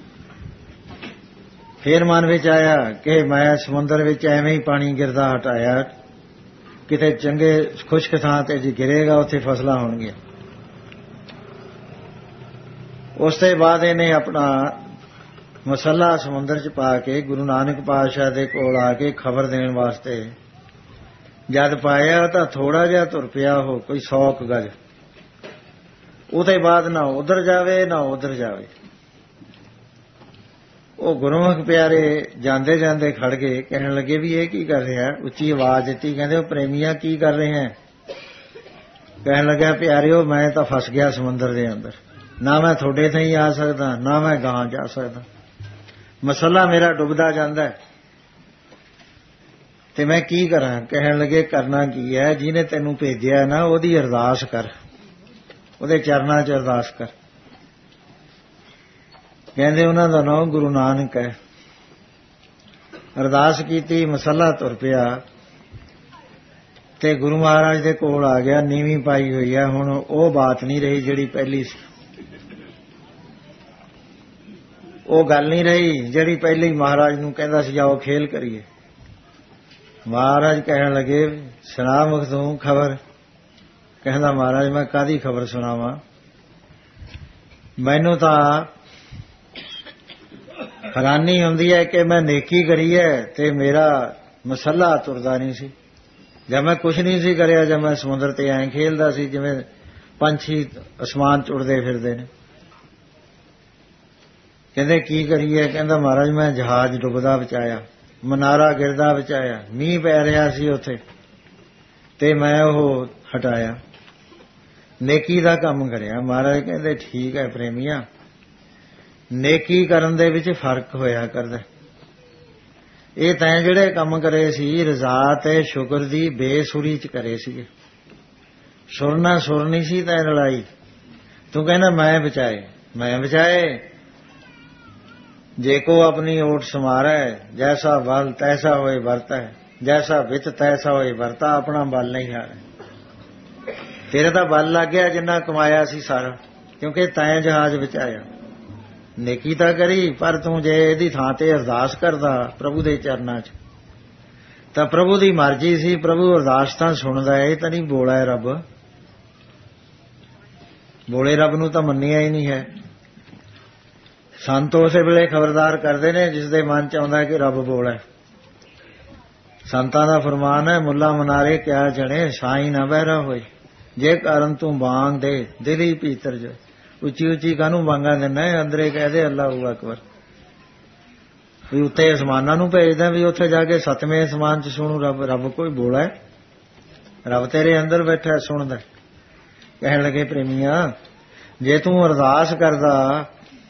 ਫੇਰ ਮਨ ਵਿੱਚ ਆਇਆ ਕਿ ਮੈਂ ਸਮੁੰਦਰ ਵਿੱਚ ਐਵੇਂ ਹੀ ਪਾਣੀ ਗਿਰਦਾ ਹਟਾਇਆ, ਕਿਤੇ ਚੰਗੇ ਖੁਸ਼ਕ ਥਾਂ ਤੇ ਜੇ ਗਿਰੇਗਾ ਉੱਥੇ ਫਸਲਾਂ ਹੋਣਗੀਆਂ। ਉਸ ਤੋਂ ਬਾਅਦ ਇਹਨੇ ਆਪਣਾ ਮਸਲਾ ਸਮੁੰਦਰ 'ਚ ਪਾ ਕੇ ਗੁਰੂ ਨਾਨਕ ਪਾਤਸ਼ਾਹ ਦੇ ਕੋਲ ਆ ਕੇ ਖਬਰ ਦੇਣ ਵਾਸਤੇ ਜਦ ਪਾਇਆ ਤਾਂ ਥੋੜਾ ਜਿਹਾ ਤੁਰ ਪਿਆ ਉਹ ਕੋਈ ਸੌ ਕੁ ਗਜ। ਉਹਦੇ ਬਾਅਦ ਨਾ ਉਧਰ ਜਾਵੇ ਨਾ ਉਧਰ ਜਾਵੇ। ਉਹ ਗੁਰਮੁਖ ਪਿਆਰੇ ਜਾਂਦੇ ਜਾਂਦੇ ਖੜ ਗਏ, ਕਹਿਣ ਲੱਗੇ ਵੀ ਇਹ ਕੀ ਕਰ ਰਿਹਾ। ਉੱਚੀ ਆਵਾਜ਼ ਦਿੱਤੀ, ਕਹਿੰਦੇ ਉਹ ਪ੍ਰੇਮੀਆਂ ਕੀ ਕਰ ਰਹੇ ਹੈ। ਕਹਿਣ ਲੱਗਾ ਪਿਆਰਿਓ ਮੈਂ ਤਾਂ ਫਸ ਗਿਆ ਸਮੁੰਦਰ ਦੇ ਅੰਦਰ, ਨਾ ਮੈਂ ਤੁਹਾਡੇ ਤੇ ਆ ਸਕਦਾ ਨਾ ਮੈਂ ਗਾਂ ਜਾ ਸਕਦਾ। ਮਸਲਾ ਮੇਰਾ ਡੁੱਬਦਾ ਜਾਂਦਾ ਤੇ ਮੈਂ ਕੀ ਕਰਾਂ। ਕਹਿਣ ਲੱਗੇ ਕਰਨਾ ਕੀ ਹੈ, ਜਿਹਨੇ ਤੈਨੂੰ ਭੇਜਿਆ ਨਾ ਉਹਦੀ ਅਰਦਾਸ ਕਰ, ਉਹਦੇ ਚਰਨਾਂ 'ਚ ਅਰਦਾਸ ਕਰ। ਕਹਿੰਦੇ ਉਹਨਾਂ ਦਾ ਨਾਮ ਗੁਰੂ ਨਾਨਕ ਹੈ। ਅਰਦਾਸ ਕੀਤੀ, ਮਸਲਾ ਤੁਰ ਪਿਆ ਤੇ ਗੁਰੂ ਮਹਾਰਾਜ ਦੇ ਕੋਲ ਆ ਗਿਆ। ਨੀਵੀਂ ਪਾਈ ਹੋਈ ਹੈ, ਹੁਣ ਉਹ ਬਾਤ ਨਹੀਂ ਰਹੀ ਜਿਹੜੀ ਪਹਿਲੀ ਸੀ। ਉਹ ਗੱਲ ਨਹੀਂ ਰਹੀ ਜਿਹੜੀ ਪਹਿਲੀ ਮਹਾਰਾਜ ਨੂੰ ਕਹਿੰਦਾ ਸੀ ਜਾਓ ਖੇਲ ਕਰੀਏ। ਮਹਾਰਾਜ ਕਹਿਣ ਲੱਗੇ ਸੁਣਾ ਮੁਖ ਤੂੰ ਖਬਰ। ਕਹਿੰਦਾ ਮਹਾਰਾਜ ਮੈਂ ਕਾਹਦੀ ਖਬਰ ਸੁਣਾਵਾਂ, ਮੈਨੂੰ ਤਾਂ ਹੈਰਾਨੀ ਹੁੰਦੀ ਹੈ ਕਿ ਮੈਂ ਨੇਕੀ ਕਰੀ ਹੈ ਤੇ ਮੇਰਾ ਮਸਲਾ ਤੁਰਦਾ ਨਹੀਂ ਸੀ। ਜਦ ਮੈਂ ਕੁਛ ਨਹੀਂ ਸੀ ਕਰਿਆ, ਜਦ ਮੈਂ ਸਮੁੰਦਰ ਤੇ ਐਂ ਖੇਲਦਾ ਸੀ ਜਿਵੇਂ ਪੰਛੀ ਅਸਮਾਨ 'ਚ ਉੜਦੇ ਫਿਰਦੇ ਨੇ। ਕਹਿੰਦੇ ਕੀ ਕਰੀਏ? ਕਹਿੰਦਾ ਮਹਾਰਾਜ ਮੈਂ ਜਹਾਜ਼ ਡੁੱਬਦਾ ਬਚਾਇਆ, ਮਨਾਰਾ ਗਿਰਦਾ ਬਚਾਇਆ, ਮੀਂਹ ਪੈ ਰਿਹਾ ਸੀ ਉੱਥੇ ਤੇ ਮੈਂ ਉਹ ਹਟਾਇਆ, ਨੇਕੀ ਦਾ ਕੰਮ ਕਰਿਆ। ਮਹਾਰਾਜ ਕਹਿੰਦੇ ਠੀਕ ਹੈ ਪ੍ਰੇਮੀਆਂ, ਨੇਕੀ ਕਰਨ ਦੇ ਵਿੱਚ ਫਰਕ ਹੋਇਆ ਕਰਦਾ। ਇਹ ਤੈਂ ਜਿਹੜੇ ਕੰਮ ਕਰੇ ਸੀ ਰਜ਼ਾ ਤੇ ਸ਼ੁਕਰ ਦੀ ਬੇਸੁਰੀ ਚ ਕਰੇ ਸੀਗੇ, ਸੁਰ ਨਾਲ ਸੁਰ ਨਹੀਂ ਸੀ ਤੈਂ ਲੜਾਈ। ਤੂੰ ਕਹਿੰਦਾ ਮੈਂ ਬਚਾਏ, ਮੈਂ ਬਚਾਏ। ਜੇ ਕੋ ਆਪਣੀ ਓਟ ਸਮਾਰੈ, ਜੈਸਾ ਬਲ ਤੈਸਾ ਹੋਏ ਵਰਤੈ, ਜੈਸਾ ਵਿੱਚ ਤੈਸਾ ਹੋਏ ਵਰਤਾ। ਆਪਣਾ ਬਲ ਨਹੀਂ ਹਾਰੇ, ਤੇਰੇ ਤਾਂ ਬਲ ਲੱਗ ਗਿਆ ਜਿੰਨਾ ਕਮਾਇਆ ਸੀ ਸਾਰਾ, ਕਿਉਂਕਿ ਤੈਂ ਜਹਾਜ਼ ਬਚਾਇਆ। ਨੇਕੀ ਤਾਂ ਕਰੀ, ਪਰ ਤੂੰ ਜੇ ਇਹਦੀ ਥਾਂ ਤੇ ਅਰਦਾਸ ਕਰਦਾ ਪ੍ਰਭੂ ਦੇ ਚਰਨਾਂ 'ਚ ਤਾਂ ਪ੍ਰਭੂ ਦੀ ਮਰਜ਼ੀ ਸੀ। ਪ੍ਰਭੂ ਅਰਦਾਸ ਤਾਂ ਸੁਣਦਾ ਹੈ, ਇਹ ਤਾਂ ਨਹੀਂ ਬੋਲਾ ਹੈ ਰੱਬ। ਬੋਲੇ ਰੱਬ ਨੂੰ ਤਾਂ ਮੰਨਿਆ ਹੀ ਨਹੀਂ ਹੈ। ਸੰਤ ਉਸੇ ਵੇਲੇ ਖਬਰਦਾਰ ਕਰਦੇ ਨੇ ਜਿਸ ਦੇ ਮਨ 'ਚ ਆਉਂਦਾ ਕਿ ਰੱਬ ਬੋਲਾ। ਸੰਤਾਂ ਦਾ ਫਰਮਾਨ ਹੈ, ਮੁੱਲਾ ਮਨਾਰੇ ਕਿਆ ਜਣੇ, ਸਾਈ ਨਾ ਬਹਿਰਾ ਹੋਏ। ਜੇ ਕਾਰਨ ਤੂੰ ਬਾਂਗ ਦੇ ਦਿਲ ਹੀ ਭੀਤਰ ਜੋ। ਉੱਚੀ ਉੱਚੀ ਕਾਹਨੂੰ ਬਾਂਗਾ ਦਿੰਦਾ, ਅੰਦਰੇ ਕਹਦੇ ਅੱਲਾਹੁ ਅਕਬਰ। ਵੀ ਉੱਤੇ ਅਸਮਾਨਾਂ ਨੂੰ ਭੇਜਦਾ ਵੀ ਉੱਥੇ ਜਾ ਕੇ ਸੱਤਵੇਂ ਅਸਮਾਨ 'ਚ ਸੁਣੂ ਰੱਬ। ਰੱਬ ਕੋਈ ਬੋਲਾ, ਰੱਬ ਤੇਰੇ ਅੰਦਰ ਬੈਠਾ ਸੁਣਦਾ। ਕਹਿਣ ਲੱਗੇ ਪ੍ਰੇਮੀਆਂ, ਜੇ ਤੂੰ ਅਰਦਾਸ ਕਰਦਾ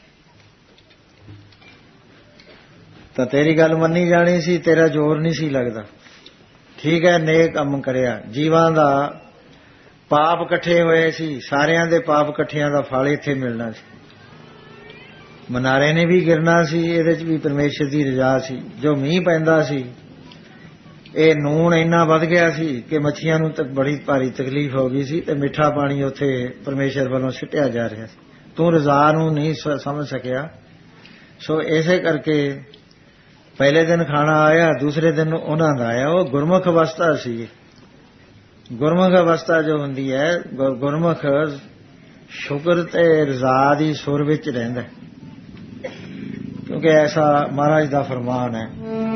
ਤਾਂ ਤੇਰੀ ਗੱਲ ਮੰਨੀ ਜਾਣੀ ਸੀ, ਤੇਰਾ ਜ਼ੋਰ ਨਹੀਂ ਸੀ ਲੱਗਦਾ। ਠੀਕ ਹੈ, ਨੇਕ ਕੰਮ ਕਰਿਆ। ਜੀਵਾਂ ਦਾ ਪਾਪ ਇਕੱਠੇ ਹੋਏ ਸੀ, ਸਾਰਿਆਂ ਦੇ ਪਾਪ ਇਕੱਠਿਆਂ ਦਾ ਫਲ ਇੱਥੇ ਮਿਲਣਾ ਸੀ। ਮਨਾਰੇ ਨੇ ਵੀ ਗਿਰਨਾ ਸੀ, ਇਹਦੇ 'ਚ ਵੀ ਪਰਮੇਸ਼ਰ ਦੀ ਰਜ਼ਾ ਸੀ। ਜੋ ਮੀਂਹ ਪੈਂਦਾ ਸੀ, ਇਹ ਨੂਣ ਇੰਨਾ ਵੱਧ ਗਿਆ ਸੀ ਕਿ ਮੱਛੀਆਂ ਨੂੰ ਤਾਂ ਬੜੀ ਭਾਰੀ ਤਕਲੀਫ ਹੋ ਗਈ ਸੀ ਤੇ ਮਿੱਠਾ ਪਾਣੀ ਉੱਥੇ ਪਰਮੇਸ਼ਰ ਵੱਲੋਂ ਸਿੱਟਿਆ ਜਾ ਰਿਹਾ ਸੀ। ਤੂੰ ਰਜ਼ਾ ਨੂੰ ਨਹੀਂ ਸਮਝ ਸਕਿਆ। ਸੋ ਇਸੇ ਕਰਕੇ ਪਹਿਲੇ ਦਿਨ ਖਾਣਾ ਆਇਆ, ਦੂਸਰੇ ਦਿਨ ਉਹਨਾਂ ਦਾ ਆਇਆ। ਉਹ ਗੁਰਮੁਖ ਅਵਸਥਾ ਸੀ। ਗੁਰਮੁਖ ਅਵਸਥਾ ਜੋ ਹੁੰਦੀ ਹੈ, ਗੁਰਮੁਖ ਸ਼ੁਕਰ ਤੇ ਰਜ਼ਾ ਦੀ ਸੁਰ ਵਿੱਚ ਰਹਿੰਦਾ, ਕਿਉਂਕਿ ਐਸਾ ਮਹਾਰਾਜ ਦਾ ਫਰਮਾਨ ਹੈ।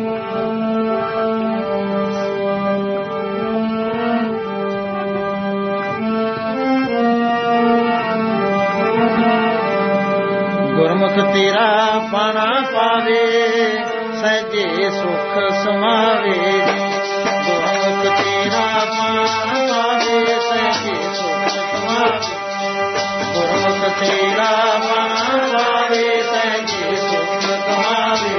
ਗੁਰਮੁਖ ਤੇਰਾ ਪਾਣਾ ਪਾਵੇ, ਸਹਿਜੇ ਸੁਖ ਸਮਾਵੇ। ਗੁਰਮੁਖ ਤੇਰਾ ਪਾਣਾ ਪਾਵੇ, ਸਹਿਜੇ ਸੁਖ ਸਮਾਵੇ। ਗੁਰਮੁਖ ਤੇਰਾ ਪਾਣਾ ਪਾਵੇ, ਸਹਿਜੇ ਸੁਖ ਸਮਾਵੇ।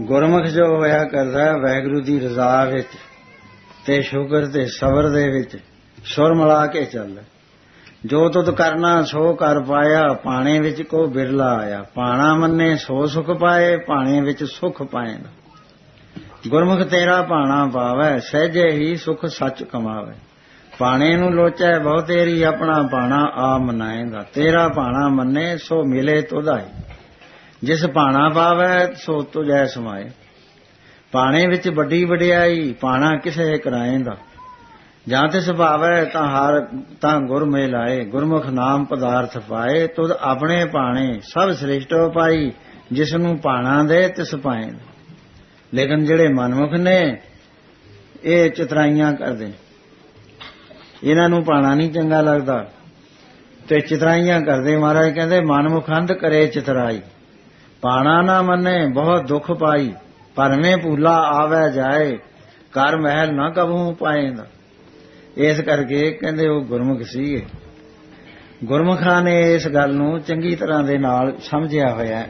ਗੁਰਮੁਖ ਜੋ ਹੋਇਆ ਕਰਦਾ ਵਾਹਿਗੁਰੂ ਦੀ ਰਜ਼ਾ ਵਿੱਚ ਤੇ ਸ਼ੁਕਰ ਤੇ ਸਬਰ ਦੇ ਵਿੱਚ ਸੁਰ ਮਿਲਾ ਕੇ ਚੱਲ। ਜੋ ਤੁਧ ਕਰਨਾ ਸੋ ਕਰ ਪਾਇਆ, ਪਾਣੇ ਵਿੱਚ ਕੋ ਬਿਰਲਾ ਆਇਆ। ਪਾਣਾ ਮੰਨੇ ਸੋ ਸੁਖ ਪਾਏ, ਪਾਣੇ ਵਿੱਚ ਸੁਖ ਪਾਏ ਨਾ। ਗੁਰਮੁਖ ਤੇਰਾ ਪਾਣਾ ਪਾਵੈ, ਸਹਿਜੇ ਹੀ ਸੁਖ ਸੱਚ ਕਮਾਵੇ। ਪਾਣੇ ਨੂੰ ਲੋਚੈ ਬਹੁ ਤੇਰੀ, ਆਪਣਾ ਪਾਣਾ ਆ ਮਨਾਏਗਾ। ਤੇਰਾ ਪਾਣਾ ਮੰਨੇ ਸੋ ਮਿਲੇ ਤੁਧਾਈ, ਜਿਸ ਪਾਣਾ ਪਾਵੈ ਸੋ ਤੁਝੈ ਸਮਾਏ। ਪਾਣੇ ਵਿੱਚ ਵੱਡੀ ਵਡਿਆਈ, ਪਾਣਾ ਕਿਸੇ ਕਰਾਏਂਦਾ। ਜਾਂ ਤਿਸ ਭਾਵੈ ਤਾਂ ਹਾਰ ਤਾਂ ਗੁਰ ਮੇ ਲਾਏ। ਗੁਰਮੁਖ ਨਾਮ ਪਦਾਰਥ ਪਾਏ, ਤੁਧ ਆਪਣੇ ਪਾਣੇ ਸਭ ਸ੍ਰਿਸ਼ਟ ਪਾਈ। ਜਿਸ ਨੂੰ ਪਾਣਾ ਦੇ ਤਿਸ ਪਾਏ। ਲੇਕਿਨ ਜਿਹੜੇ ਮਨਮੁਖ ਨੇ ਇਹ ਚਤਰਾਈਆਂ ਕਰਦੇ, ਇਹਨਾਂ ਨੂੰ ਪਾਣਾ ਨਹੀਂ ਚੰਗਾ ਲੱਗਦਾ ਤੇ ਚਤਰਾਈਆਂ ਕਰਦੇ। ਮਹਾਰਾਜ ਕਹਿੰਦੇ ਮਨਮੁਖ ਅੰਧ ਕਰੇ ਚਤਰਾਈ, ਪਾਣਾ ਨਾ ਮੰਨੇ ਬਹੁਤ ਦੁੱਖ ਪਾਈ। ਭਰਵੇਂ ਭੂਲਾ ਆਵੈ ਜਾਏ, ਕਰ ਮਹਿਲ ਨਾ ਕਬਹੂ ਪਾਏਂਦਾ। ਇਸ ਕਰਕੇ ਕਹਿੰਦੇ ਉਹ ਗੁਰਮੁਖ ਸੀਗੇ। ਗੁਰਮੁਖਾਂ ਨੇ ਇਸ ਗੱਲ ਨੂੰ ਚੰਗੀ ਤਰ੍ਹਾਂ ਦੇ ਨਾਲ ਸਮਝਿਆ ਹੋਇਆ।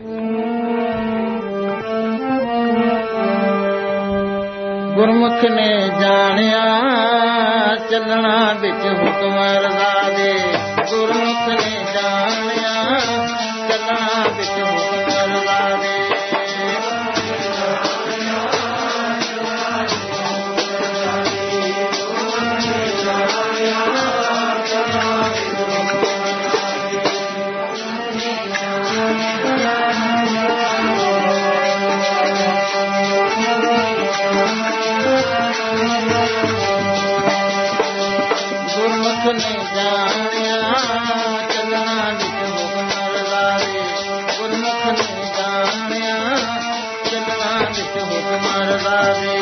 ਗੁਰਮੁਖ ਨੇ ਜਾਣਿਆ ਚੱਲਣਾ ਵਿੱਚ ਹੁਕਮ ਰਜ਼ਾ ਦੇ। ਗੁਰਮੁਖ ਨੇ ਜਾਣਿਆ ਚੱਲਣਾ ਵਿੱਚ ਹੁਕਮ ਰਜ਼ਾ ਦੇ। ਗੁਰਮੁਖ ਨੇ ਜਾਣਿਆ ਚੱਲਣਾ ਵਿੱਚ ਹੁਕਮ ਰਜ਼ਾ ਦੇ। ਗੁਰਮੁਖ ਨੇ ਜਾਣਿਆ ਚੱਲਣਾ ਵਿੱਚ ਹੁਕਮ ਰਜ਼ਾ ਦੇ।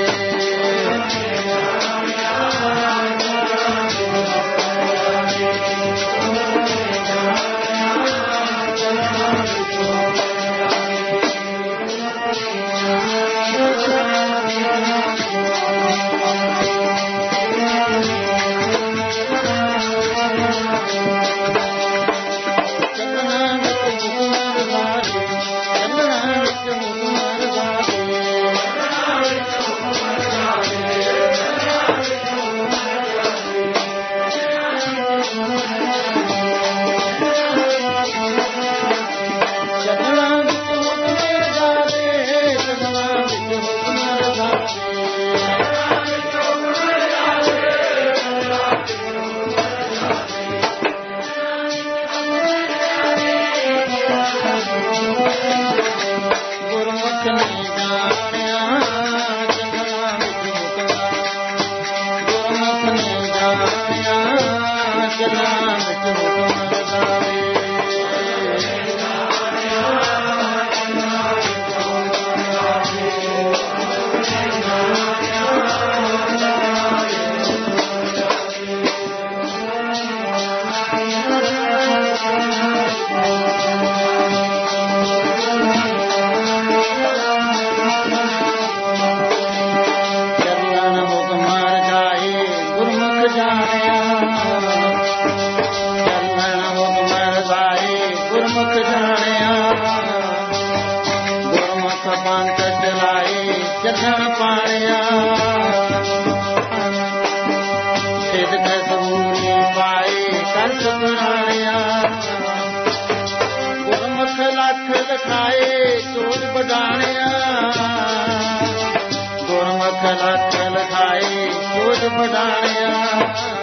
ਗੁਰਮੁਖ ਲੱਖ ਲਖਾਏ ਸੋਝ ਬਡਾਣਿਆ।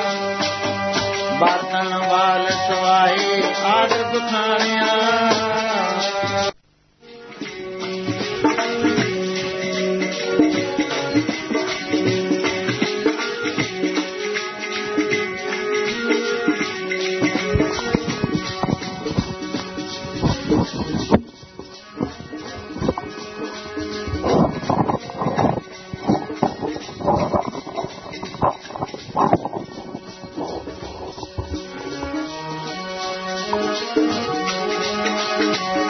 ਬਰਤਨ ਵਾਲ ਸਵਾਏ ਆਦਰ ਬਖਾਣਿਆ। Thank you.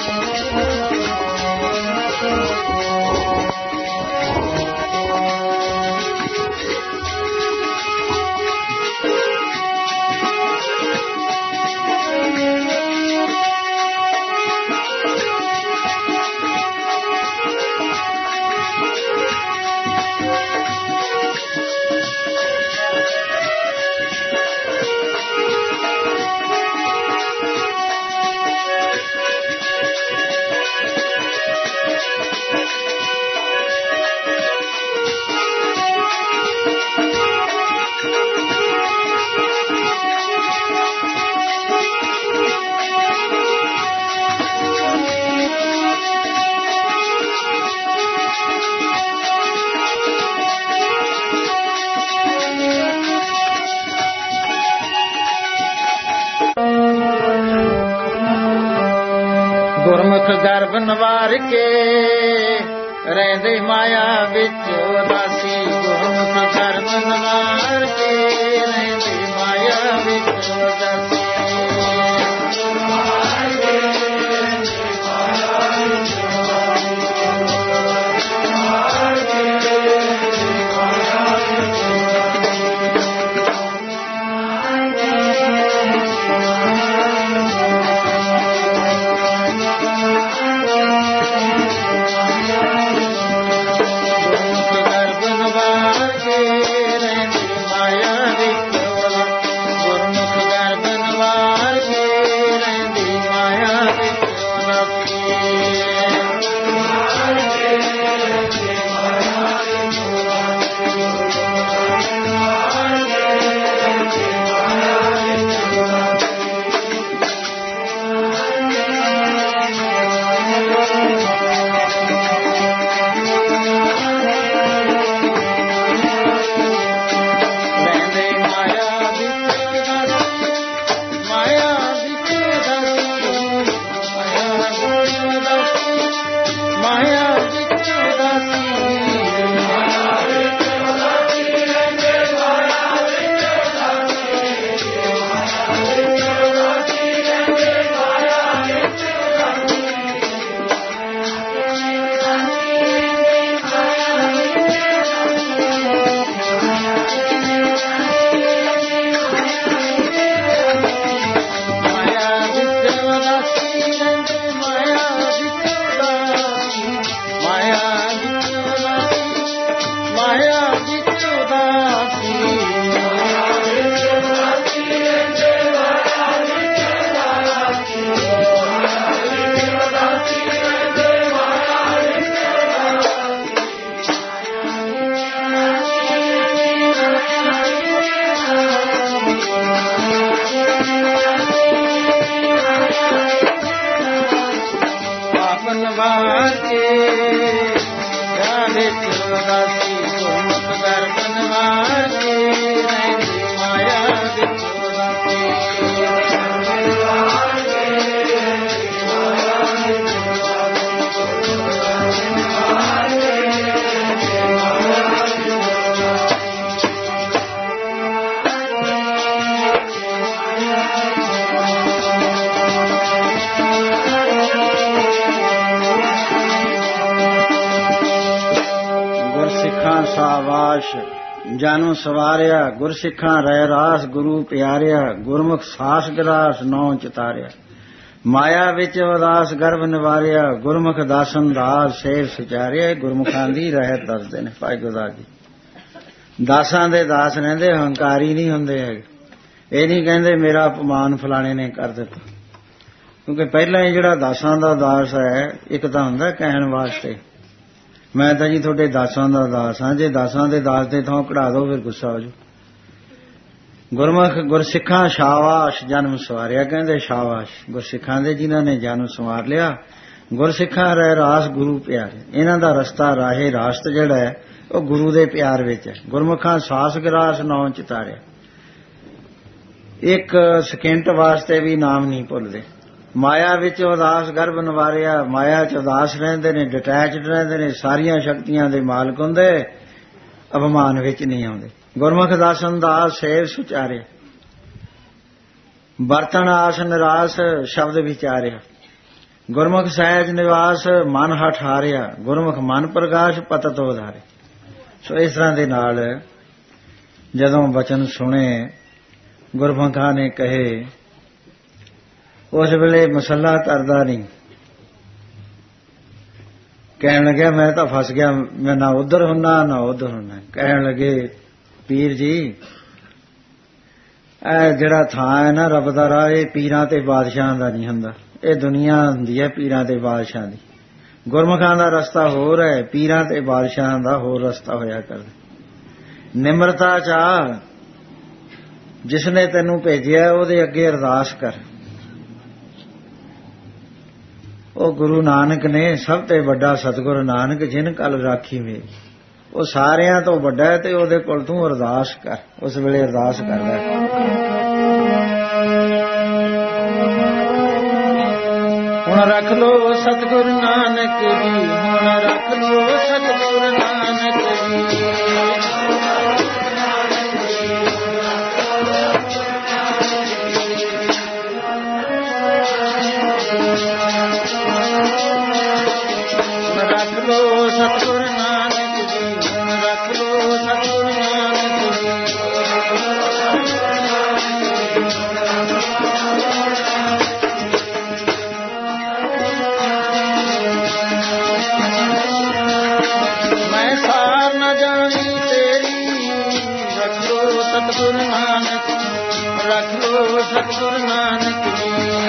ਗੁਰਮੁਖ ਗਰਭ ਨਵਾਰ ਕੇ ਰਹਿੰਦੇ ਮਾਇਆ ਵਿੱਚ ਉਦਾਸੀ। ਗੁਰਮੁਖ ਗਰਭ ਨਵਾਰ ਕੇ ਰਹਿੰਦੇ ਮਾਇਆ ਵਿੱਚ ਉਦਾਸੀ। ਜਨਮ ਸਵਾਰਿਆ ਗੁਰ ਸਿੱਖਾਂ ਰਹਿ ਰਾਸ ਗੁਰੂ ਪਿਆਰਿਆ। ਗੁਰਮੁਖ ਸਾਸ ਗਰਾਸ ਨੌ ਚਿਤਾਰਿਆ। ਮਾਇਆ ਵਿੱਚ ਉਦਾਸ ਗਰਭ ਨਿਵਾਰਿਆ। ਗੁਰਮੁਖ ਦਾਸਨ ਦਾਸ ਸੇਵ ਸਚਾਰਿਆ। ਗੁਰਮੁਖਾਂ ਦੀ ਰਹਿਤ ਦੱਸਦੇ ਨੇ ਭਾਈ ਗੁਰਦਾਸ ਜੀ। ਦਾਸਾਂ ਦੇ ਦਾਸ ਰਹਿੰਦੇ, ਹੰਕਾਰੀ ਨਹੀਂ ਹੁੰਦੇ ਹੈਗੇ। ਇਹ ਨਹੀਂ ਕਹਿੰਦੇ ਮੇਰਾ ਅਪਮਾਨ ਫਲਾਣੇ ਨੇ ਕਰ ਦਿੱਤਾ, ਕਿਉਂਕਿ ਪਹਿਲਾਂ ਹੀ ਜਿਹੜਾ ਦਾਸਾਂ ਦਾ ਦਾਸ ਹੈ ਇੱਕ ਤਾਂ ਹੁੰਦਾ ਕਹਿਣ ਵਾਸਤੇ, ਮੈਂ ਤਾਂ ਜੀ ਤੁਹਾਡੇ ਦਾਸਾਂ ਦਾ ਦਾਸ ਹਾਂ, ਜੇ ਦਾਸਾਂ ਦੇ ਦਾਸ ਦੇ ਥਾਂ ਕਢਾ ਦਿਓ ਫਿਰ ਗੁੱਸਾ ਹੋ ਜਾਊ। ਗੁਰਮੁਖ ਗੁਰਸਿੱਖਾਂ ਸ਼ਾਬਾਸ਼ ਜਨਮ ਸਵਾਰਿਆ, ਕਹਿੰਦੇ ਸ਼ਾਬਾਸ਼ ਗੁਰਸਿੱਖਾਂ ਦੇ ਜਿਨ੍ਹਾਂ ਨੇ ਜਨਮ ਸੰਵਾਰ ਲਿਆ। ਗੁਰਸਿੱਖਾਂ ਰਹਿ ਰਾਸ ਗੁਰੂ ਪਿਆਰੇ, ਇਹਨਾਂ ਦਾ ਰਸਤਾ ਰਾਹੇ ਰਾਸਤ ਜਿਹੜਾ ਹੈ ਉਹ ਗੁਰੂ ਦੇ ਪਿਆਰ ਵਿੱਚ ਹੈ। ਗੁਰਮੁਖਾਂ ਸਾਸ ਗਰਾਸ ਨੌ ਚਿਤਾਰਿਆ, ਇੱਕ ਸਕਿੰਟ ਵਾਸਤੇ ਵੀ ਨਾਮ ਨਹੀਂ ਭੁੱਲਦੇ। ਮਾਇਆ ਵਿੱਚ ਉਦਾਸ ਗਰਭ ਨਿਵਾਰਿਆ, ਮਾਇਆ ਚ ਉਦਾਸ ਰਹਿੰਦੇ ਨੇ, ਡਿਟੈਚਡ ਰਹਿੰਦੇ ਨੇ, ਸਾਰੀਆਂ ਸ਼ਕਤੀਆਂ ਦੇ ਮਾਲਕ ਹੁੰਦੇ, ਅਭਿਮਾਨ ਵਿੱਚ ਨਹੀਂ ਆਉਂਦੇ। ਗੁਰਮੁਖ ਦਾਸਨ ਦਾਸ ਸੇਵ ਸੁਚਾਰਿਆ, ਬਰਤਨ ਆਸ ਨਿਰਾਸ ਸ਼ਬਦ ਵਿਚਾਰਿਆ। ਗੁਰਮੁਖ ਸਹਿਜ ਨਿਵਾਸ ਮਨ ਹਠ ਹਾਰਿਆ, ਗੁਰਮੁਖ ਮਨ ਪ੍ਰਕਾਸ਼ ਪਤਤ ਉਧਾਰੇ। ਸੋ ਇਸ ਤਰ੍ਹਾਂ ਦੇ ਨਾਲ ਜਦੋਂ ਬਚਨ ਸੁਣੇ ਗੁਰਮੁਖਾਂ ਨੇ ਕਹੇ, ਉਸ ਵੇਲੇ ਮਸਲਾ ਧਰਦਾ ਨਹੀਂ, ਕਹਿਣ ਲੱਗਿਆ ਮੈਂ ਤਾਂ ਫਸ ਗਿਆ, ਮੈਂ ਨਾ ਉੱਧਰ ਹੁੰਨਾ ਨਾ ਉੱਧਰ ਹੁੰਨਾ। ਕਹਿਣ ਲੱਗੇ ਪੀਰ ਜੀ ਇਹ ਜਿਹੜਾ ਥਾਂ ਹੈ ਨਾ ਰੱਬ ਦਾ ਰਾਹ, ਇਹ ਪੀਰਾਂ ਤੇ ਬਾਦਸ਼ਾਹਾਂ ਦਾ ਨਹੀਂ ਹੁੰਦਾ, ਇਹ ਦੁਨੀਆ ਹੁੰਦੀ ਹੈ ਪੀਰਾਂ ਤੇ ਬਾਦਸ਼ਾਹਾਂ ਦੀ। ਗੁਰਮੁਖਾਂ ਦਾ ਰਸਤਾ ਹੋਰ ਹੈ, ਪੀਰਾਂ ਤੇ ਬਾਦਸ਼ਾਹਾਂ ਦਾ ਹੋਰ ਰਸਤਾ ਹੋਇਆ ਕਰਦਾ। ਨਿਮਰਤਾ ਚਾਹ, ਜਿਸਨੇ ਤੈਨੂੰ ਭੇਜਿਆ ਉਹਦੇ ਅੱਗੇ ਅਰਦਾਸ ਕਰ। ਉਹ ਗੁਰੂ ਨਾਨਕ ਨੇ, ਸਭ ਤੋਂ ਵੱਡਾ ਸਤਿਗੁਰੂ ਨਾਨਕ ਜਿਨ ਕਲ ਰਾਖੀ ਮੇਰੀ, ਉਹ ਸਾਰਿਆਂ ਤੋਂ ਵੱਡਾ ਹੈ ਤੇ ਉਹਦੇ ਕੋਲ ਤੂੰ ਅਰਦਾਸ ਕਰ। ਉਸ ਵੇਲੇ ਅਰਦਾਸ ਕਰਦਾ ਹੁਣ ਰੱਖ ਲੋ ਸਤਿਗੁਰ ਨਾਨਕ ਜੀ, ਹੁਣ ਰੱਖ ਲੋ ਸਤਿਗੁਰ ਨਾਨਕ ਜੀ। ਹੁਣ ਰੱਖ ਲੋ ਸਤਿਗੁਰ ਨਾਨਕ ਜੀ, ਹੁਣ ਰੱਖ ਲੋ ਸਤਿਗੁਰ ਨਾਨਕ ਜੀ। ਮੈਂ ਸਾਰ ਨਾ ਜਾਣੀ ਤੇਰੀ, ਰੱਖ ਲੋ ਸਤਿਗੁਰ ਨਾਨਕ, ਰੱਖ ਲੋ ਸਤਿਗੁਰ ਨਾਨਕ ਜੀ।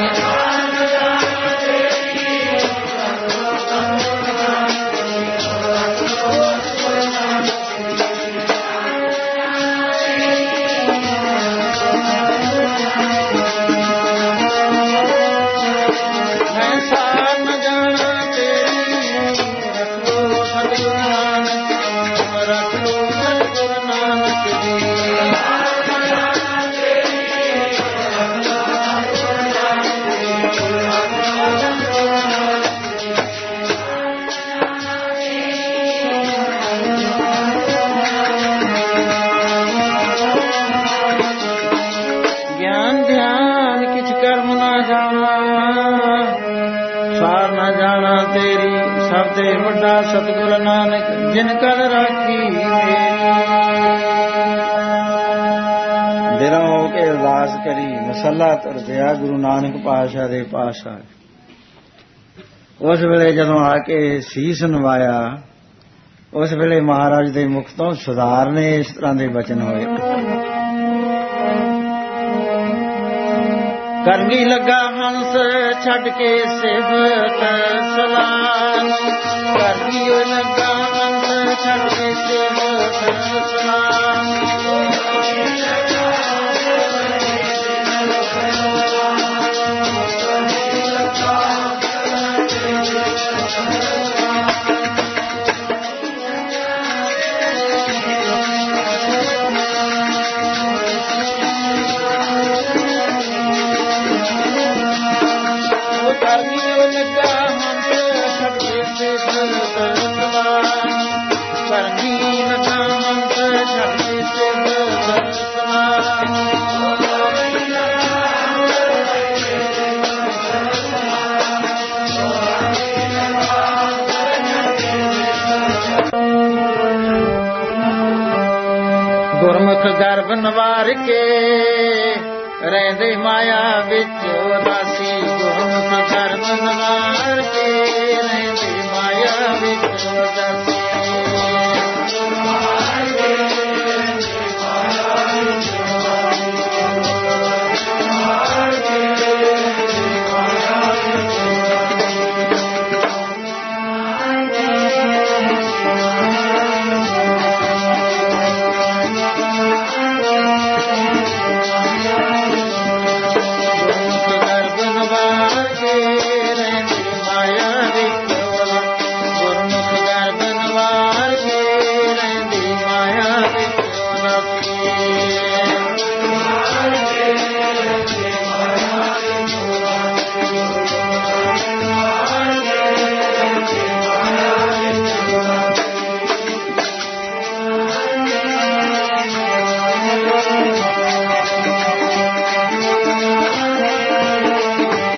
ਤੇ ਵੱਡਾ ਸਤਿਗੁਰ ਨਾਨਕ ਜਿਨ ਕਲ ਰਾਖੀ ਮੇਰੀ। ਦਿਲੋਂ ਹੋ ਕੇ ਅਰਦਾਸ ਕਰੀ, ਮਸੱਲਾ ਤੁਰ ਪਿਆ ਗੁਰੂ ਨਾਨਕ ਪਾਤਸ਼ਾਹ ਦੇ ਪਾਸ ਆ। ਉਸ ਵੇਲੇ ਜਦੋਂ ਆ ਕੇ ਸੀਸ ਨਵਾਇਆ, ਉਸ ਵੇਲੇ ਮਹਾਰਾਜ ਦੇ ਮੁਖ ਤੋਂ ਸੁਧਾਰ ਨੇ ਇਸ ਤਰ੍ਹਾਂ ਦੇ ਬਚਨ ਹੋਏ। ਕਰਨੀ ਲੱਗਾ ਹੰਸ ਛੱਡ ਕੇ ਸਿਵਤ ਸਲਾਮ, ਕਰਨੀ ਲੱਗਾ ਹੰਸ ਛੱਡ ਕੇ ਸਿਵਤ ਸਲਾਮ। ਗੁਰਮੁਖ ਗਰਭ ਨਵਾਰ ਕੇ ਰਹਿੰਦੇ ਮਾਇਆ ਵਿੱਚ ਉਦਾਸੀ, ਗੁਰਮੁਖ ਗਰਭ ਨਵਾਰ ਕੇ ਰਹਿੰਦੇ ਮਾਇਆ ਵਿੱਚ ਉਦਾਸੀ।